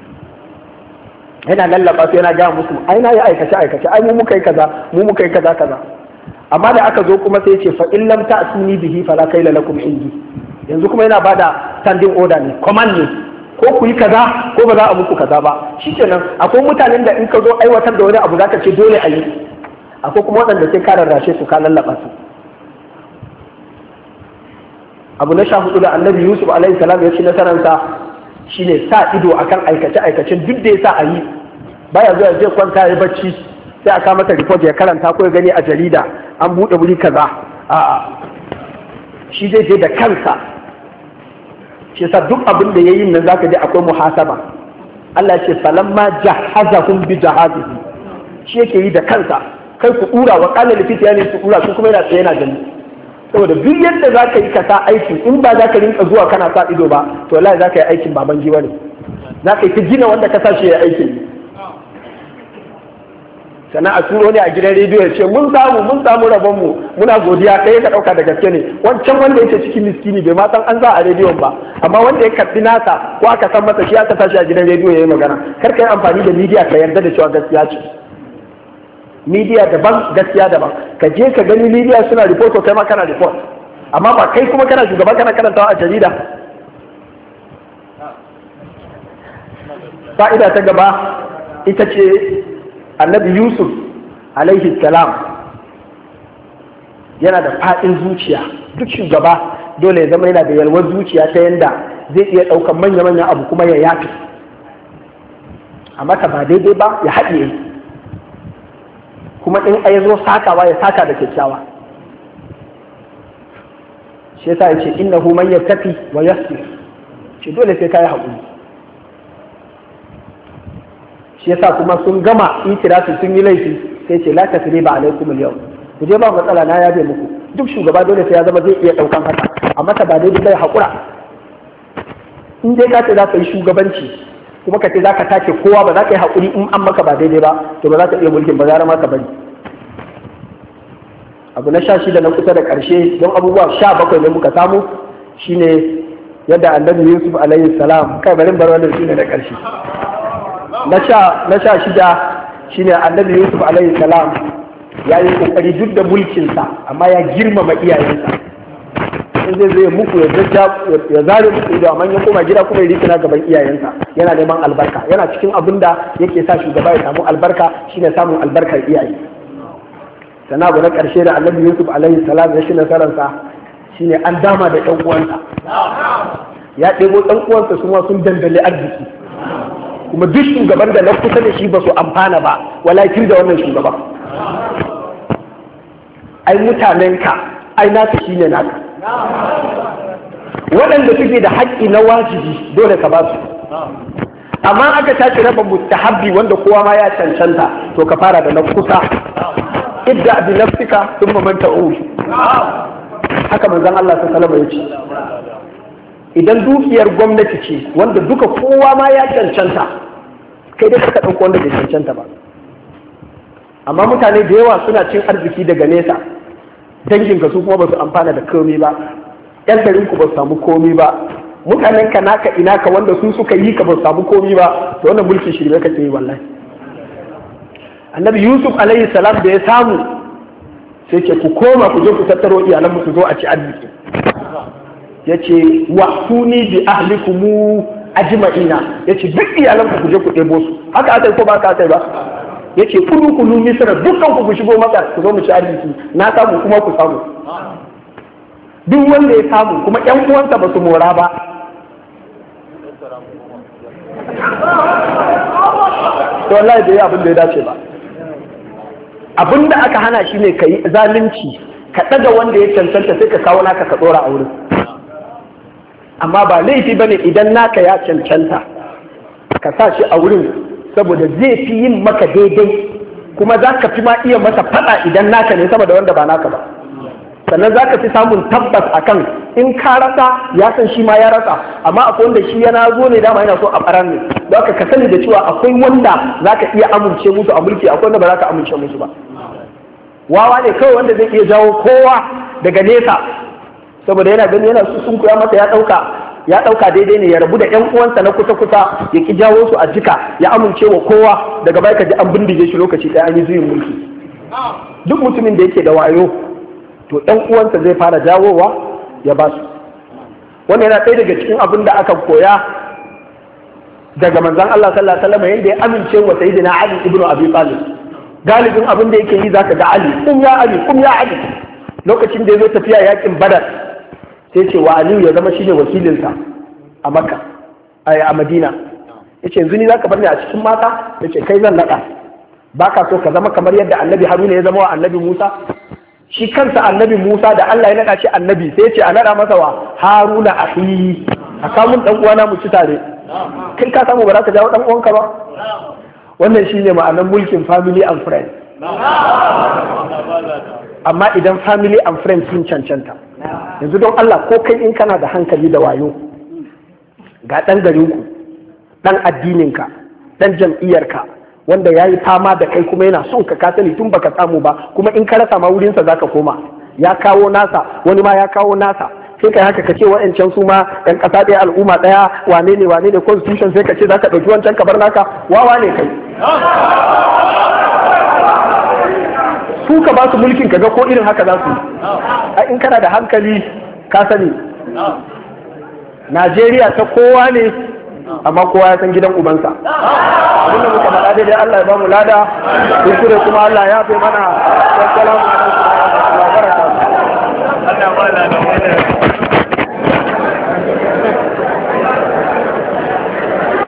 Yana lallaba su yana gaya musu ai na yi aikace ai mu muka yi kaza. Amma da aka zo kuma sai ce fa in lam ta'tuni bihi fala kaila lakum indi. Yanzu kuma yana bada standing order ne, command ne, ko ku yi kaza ko ba za a muku kaza ba. Shikenan akwai mutanen da in ka zo aiwatar da wani abu zaka ce dole a yi, akwai kuma waɗanda sai ka rarrashe su ka lallaba su. Abu na 14 da annabi Yusuf alaihi salam ya ci nasararsa shine sa ido akan aikace-aikacen duk da ya sa a yi. Baya zuwa zai kwanta ya bacci sai aka mata report ya karanta ko ya gani a jarida an buɗe wuri kaza, a'a shi zai je da kansa. Shi yasa duk abin da yayin nan zaka ji akwai muhasaba. Allah ya ce falamma jahazahum bi jahazihi, shi yake yi da kansa. Kai ku dura wa qala lifiti yani su dura su kuma yana tsaye yana gani. Saboda duk yadda zaka yi ka sa aiki in ba zaka rinka zuwa kana sa ido ba to wallahi zaka yi aikin baban giwa ne. Zaka yi ta gina wanda ka sa shi ya aikin. Sannan a turo ne a gidan rediyo ya ce mun samu rabonmu muna godiya, kai ka ɗauka da gaske ne. Wancan wanda yake cikin miskini bai ma san an za a rediyon ba, amma wanda ya karɓi nasa ko aka san masa shi aka tashi a gidan rediyo ya yi magana. Kar ka yi amfani da midiya ka yarda da cewa gaskiya ce. Midiya daban gaskiya daban. Ka je ka gani midiya suna report ko kai ma kana report, amma ba kai kuma kana shugaba kana karantawa a jarida. Fa'ida ta gaba ita ce annabi Yusuf alaihi salam yana da faɗin zuciya. Duk shugaba dole ya zama yana da yalwar zuciya ta yanda zai iya ɗaukar manya-manyan abu kuma ya yafi, amma ta ba daidai ba ya haɗiye, kuma in ya zo sakawa ya saka da kyakkyawa. Shi yasa ya ce innahu man yattaqi wa yasbir, shi dole sai kai haƙuri. Shi yasa kuma sun gama itirafi sun yi laifi sai ce la tasriba alaikum al-yawm, ku je ba matsala na yabe muku. Duk shugaba dole sai ya zama zai iya daukan haka, amma ta ba daidai bai hakura. In dai ka ce za ka yi shugabanci kuma ka ce za ka take kowa ba za ka yi hakuri in an maka ba daidai ba to ba za ka iya mulkin ba, gara ma ka bari. Abu na 16 na kusa da ƙarshe don abubuwa 17 ne muka samu shine yadda annabi Yusuf alaihi salam, kai bari bar wannan shine da ƙarshe. Na sha shida shine annabi Yusuf alaihi salam ya yi kokari duk da mulkinsa amma ya girmama iyayensa. In zai muku ya zare muku ido amma ya koma gida kuma ya rikina gaban iyayensa yana neman albarka. Yana cikin abin da yake sa shugaba ya samu albarka shine samun albarkar iyaye. Sana abu na ƙarshe da annabi Yusuf alaihi salam ya shi nasararsa shine an dama da ɗan uwansa. Ya ɗebo ɗan uwansa su ma sun dandale arziki. Kuma duk shugaban da na kusa da shi ba su amfana ba walakin da wannan shugaba. Ai mutanenka ai naka shine naka. Waɗanda suke da haƙƙi na wajibi dole ka ba su, amma aka tashi raba mustahabbi wanda kowa ma ya cancanta to ka fara da na kusa. Idda bi nafsika thumma man ta'ud. Haka manzon Allah sallallahu alaihi wasallam ya ce idan dukiyar gwamnati ce wanda duka kowa ma ya cancanta kai dai ka ɗauko wanda bai cancanta ba. Amma mutane da yawa suna cin arziki daga nesa, danginka su kuma ba su amfana da komai ba, yan garinku ba su samu komai ba, mutanen ka naka ina ka wanda su suka yi ka ba su samu komai ba, to wannan mulkin shirme kake yi wallahi. Annabi Yusuf alaihi salam da ya samu sai ce ku koma ku je ku tattaro iyalan su zo a ci arziki. Yace wa tuni bi ahlikumu ajma'ina, yace duk iyalan ku je ku ɗebo su. Haka aka yi ko ba ka kai ba? Yace kulu misra dukkan ku shigo maka ku zo mu ci arziki, na samu kuma ku samu. Duk wanda ya samu kuma ƴan uwansa ba su mora ba. To wallahi bai yi abin da ya dace ba. Abin da aka hana shi ne ka yi zalunci, ka ɗaga wanda ya cancanta sai ka kawo naka ka ɗora a wurin. Amma ba laifi bane idan naka ya cancanta ka sa shi a wurin, saboda zai fi yin maka daidai, kuma za ka fi ma iya masa faɗa idan naka ne sama da wanda ba naka ba. Sannan za ka fi samun tabbas akan in ka rasa ya san shi ma ya rasa, amma akwai wanda shi yana zo ne dama yana so a ɓaran ne. Don ka sani da cewa akwai wanda za ka iya amince musu a mulki, akwai wanda ba za ka amince musu ba. Wawa ne kawai wanda zai iya jawo kowa daga nesa, saboda yana gani yana sun kuya masa ya ɗauka daidai ne, ya rabu da ƴan uwansa na kusa ya ki jawo su a jika, ya amince wa kowa, daga baya ka ji an bindige shi lokaci ɗaya an yi juyin mulki. Duk mutumin da yake da wayo to ɗan uwansa zai fara jawowa ya ba su. Wannan yana ɗaya daga cikin abin da aka koya daga manzon Allah sallallahu alaihi wasallam, yadda ya amince wa sayyidina Ali ibn Abi Talib. Galibin abin da yake yi zaka ga Ali, kum ya Ali. Lokacin da ya zo tafiya yakin Badar sai ce wa Aliyu ya zama shine wakilinsa a Makka, a Madina. Yace yanzu ni zaka bar ni a cikin mata? Yace kai zan nada. Baka so ka zama kamar yadda Annabi Haruna ya zama wa Annabi Musa? Shi kansa Annabi Musa da Allah ya nada shi annabi sai ya ce a nada masa wa Haruna akhi, a kamun dan uwana mu ci tare. Kai ka samu ba za ka jawo dan uwanka ba? Wannan shine ma'anar mulkin family and friends. Amma idan family and friends sun cancanta, yanzu don Allah ko kai in kana da hankali da wayo, ga ɗan garinku, ɗan addininka, ɗan jam'iyyarka, wanda ya yi fama da kai kuma yana son ka sani tun baka samu ba, kuma in ka rasa ma wurinsa za ka koma, ya kawo nasa, wani ma ya kawo nasa, sai ka haka ka ce wa'ancan su ma ɗan ƙasa ɗaya al'umma ɗaya wane ne constitution, sai ka ce za ka ɗauki wancan ka bar naka, wawa ne kai. Su ka ba su mulkin ka ga ko irin haka za su yi. In kana da hankali ka sani Najeriya ta kowa ne, amma kowa ya san gidan ubansa. Abinda muka faɗa daidai Allah ya ba mu lada, kuskure kuma Allah ya fi mana.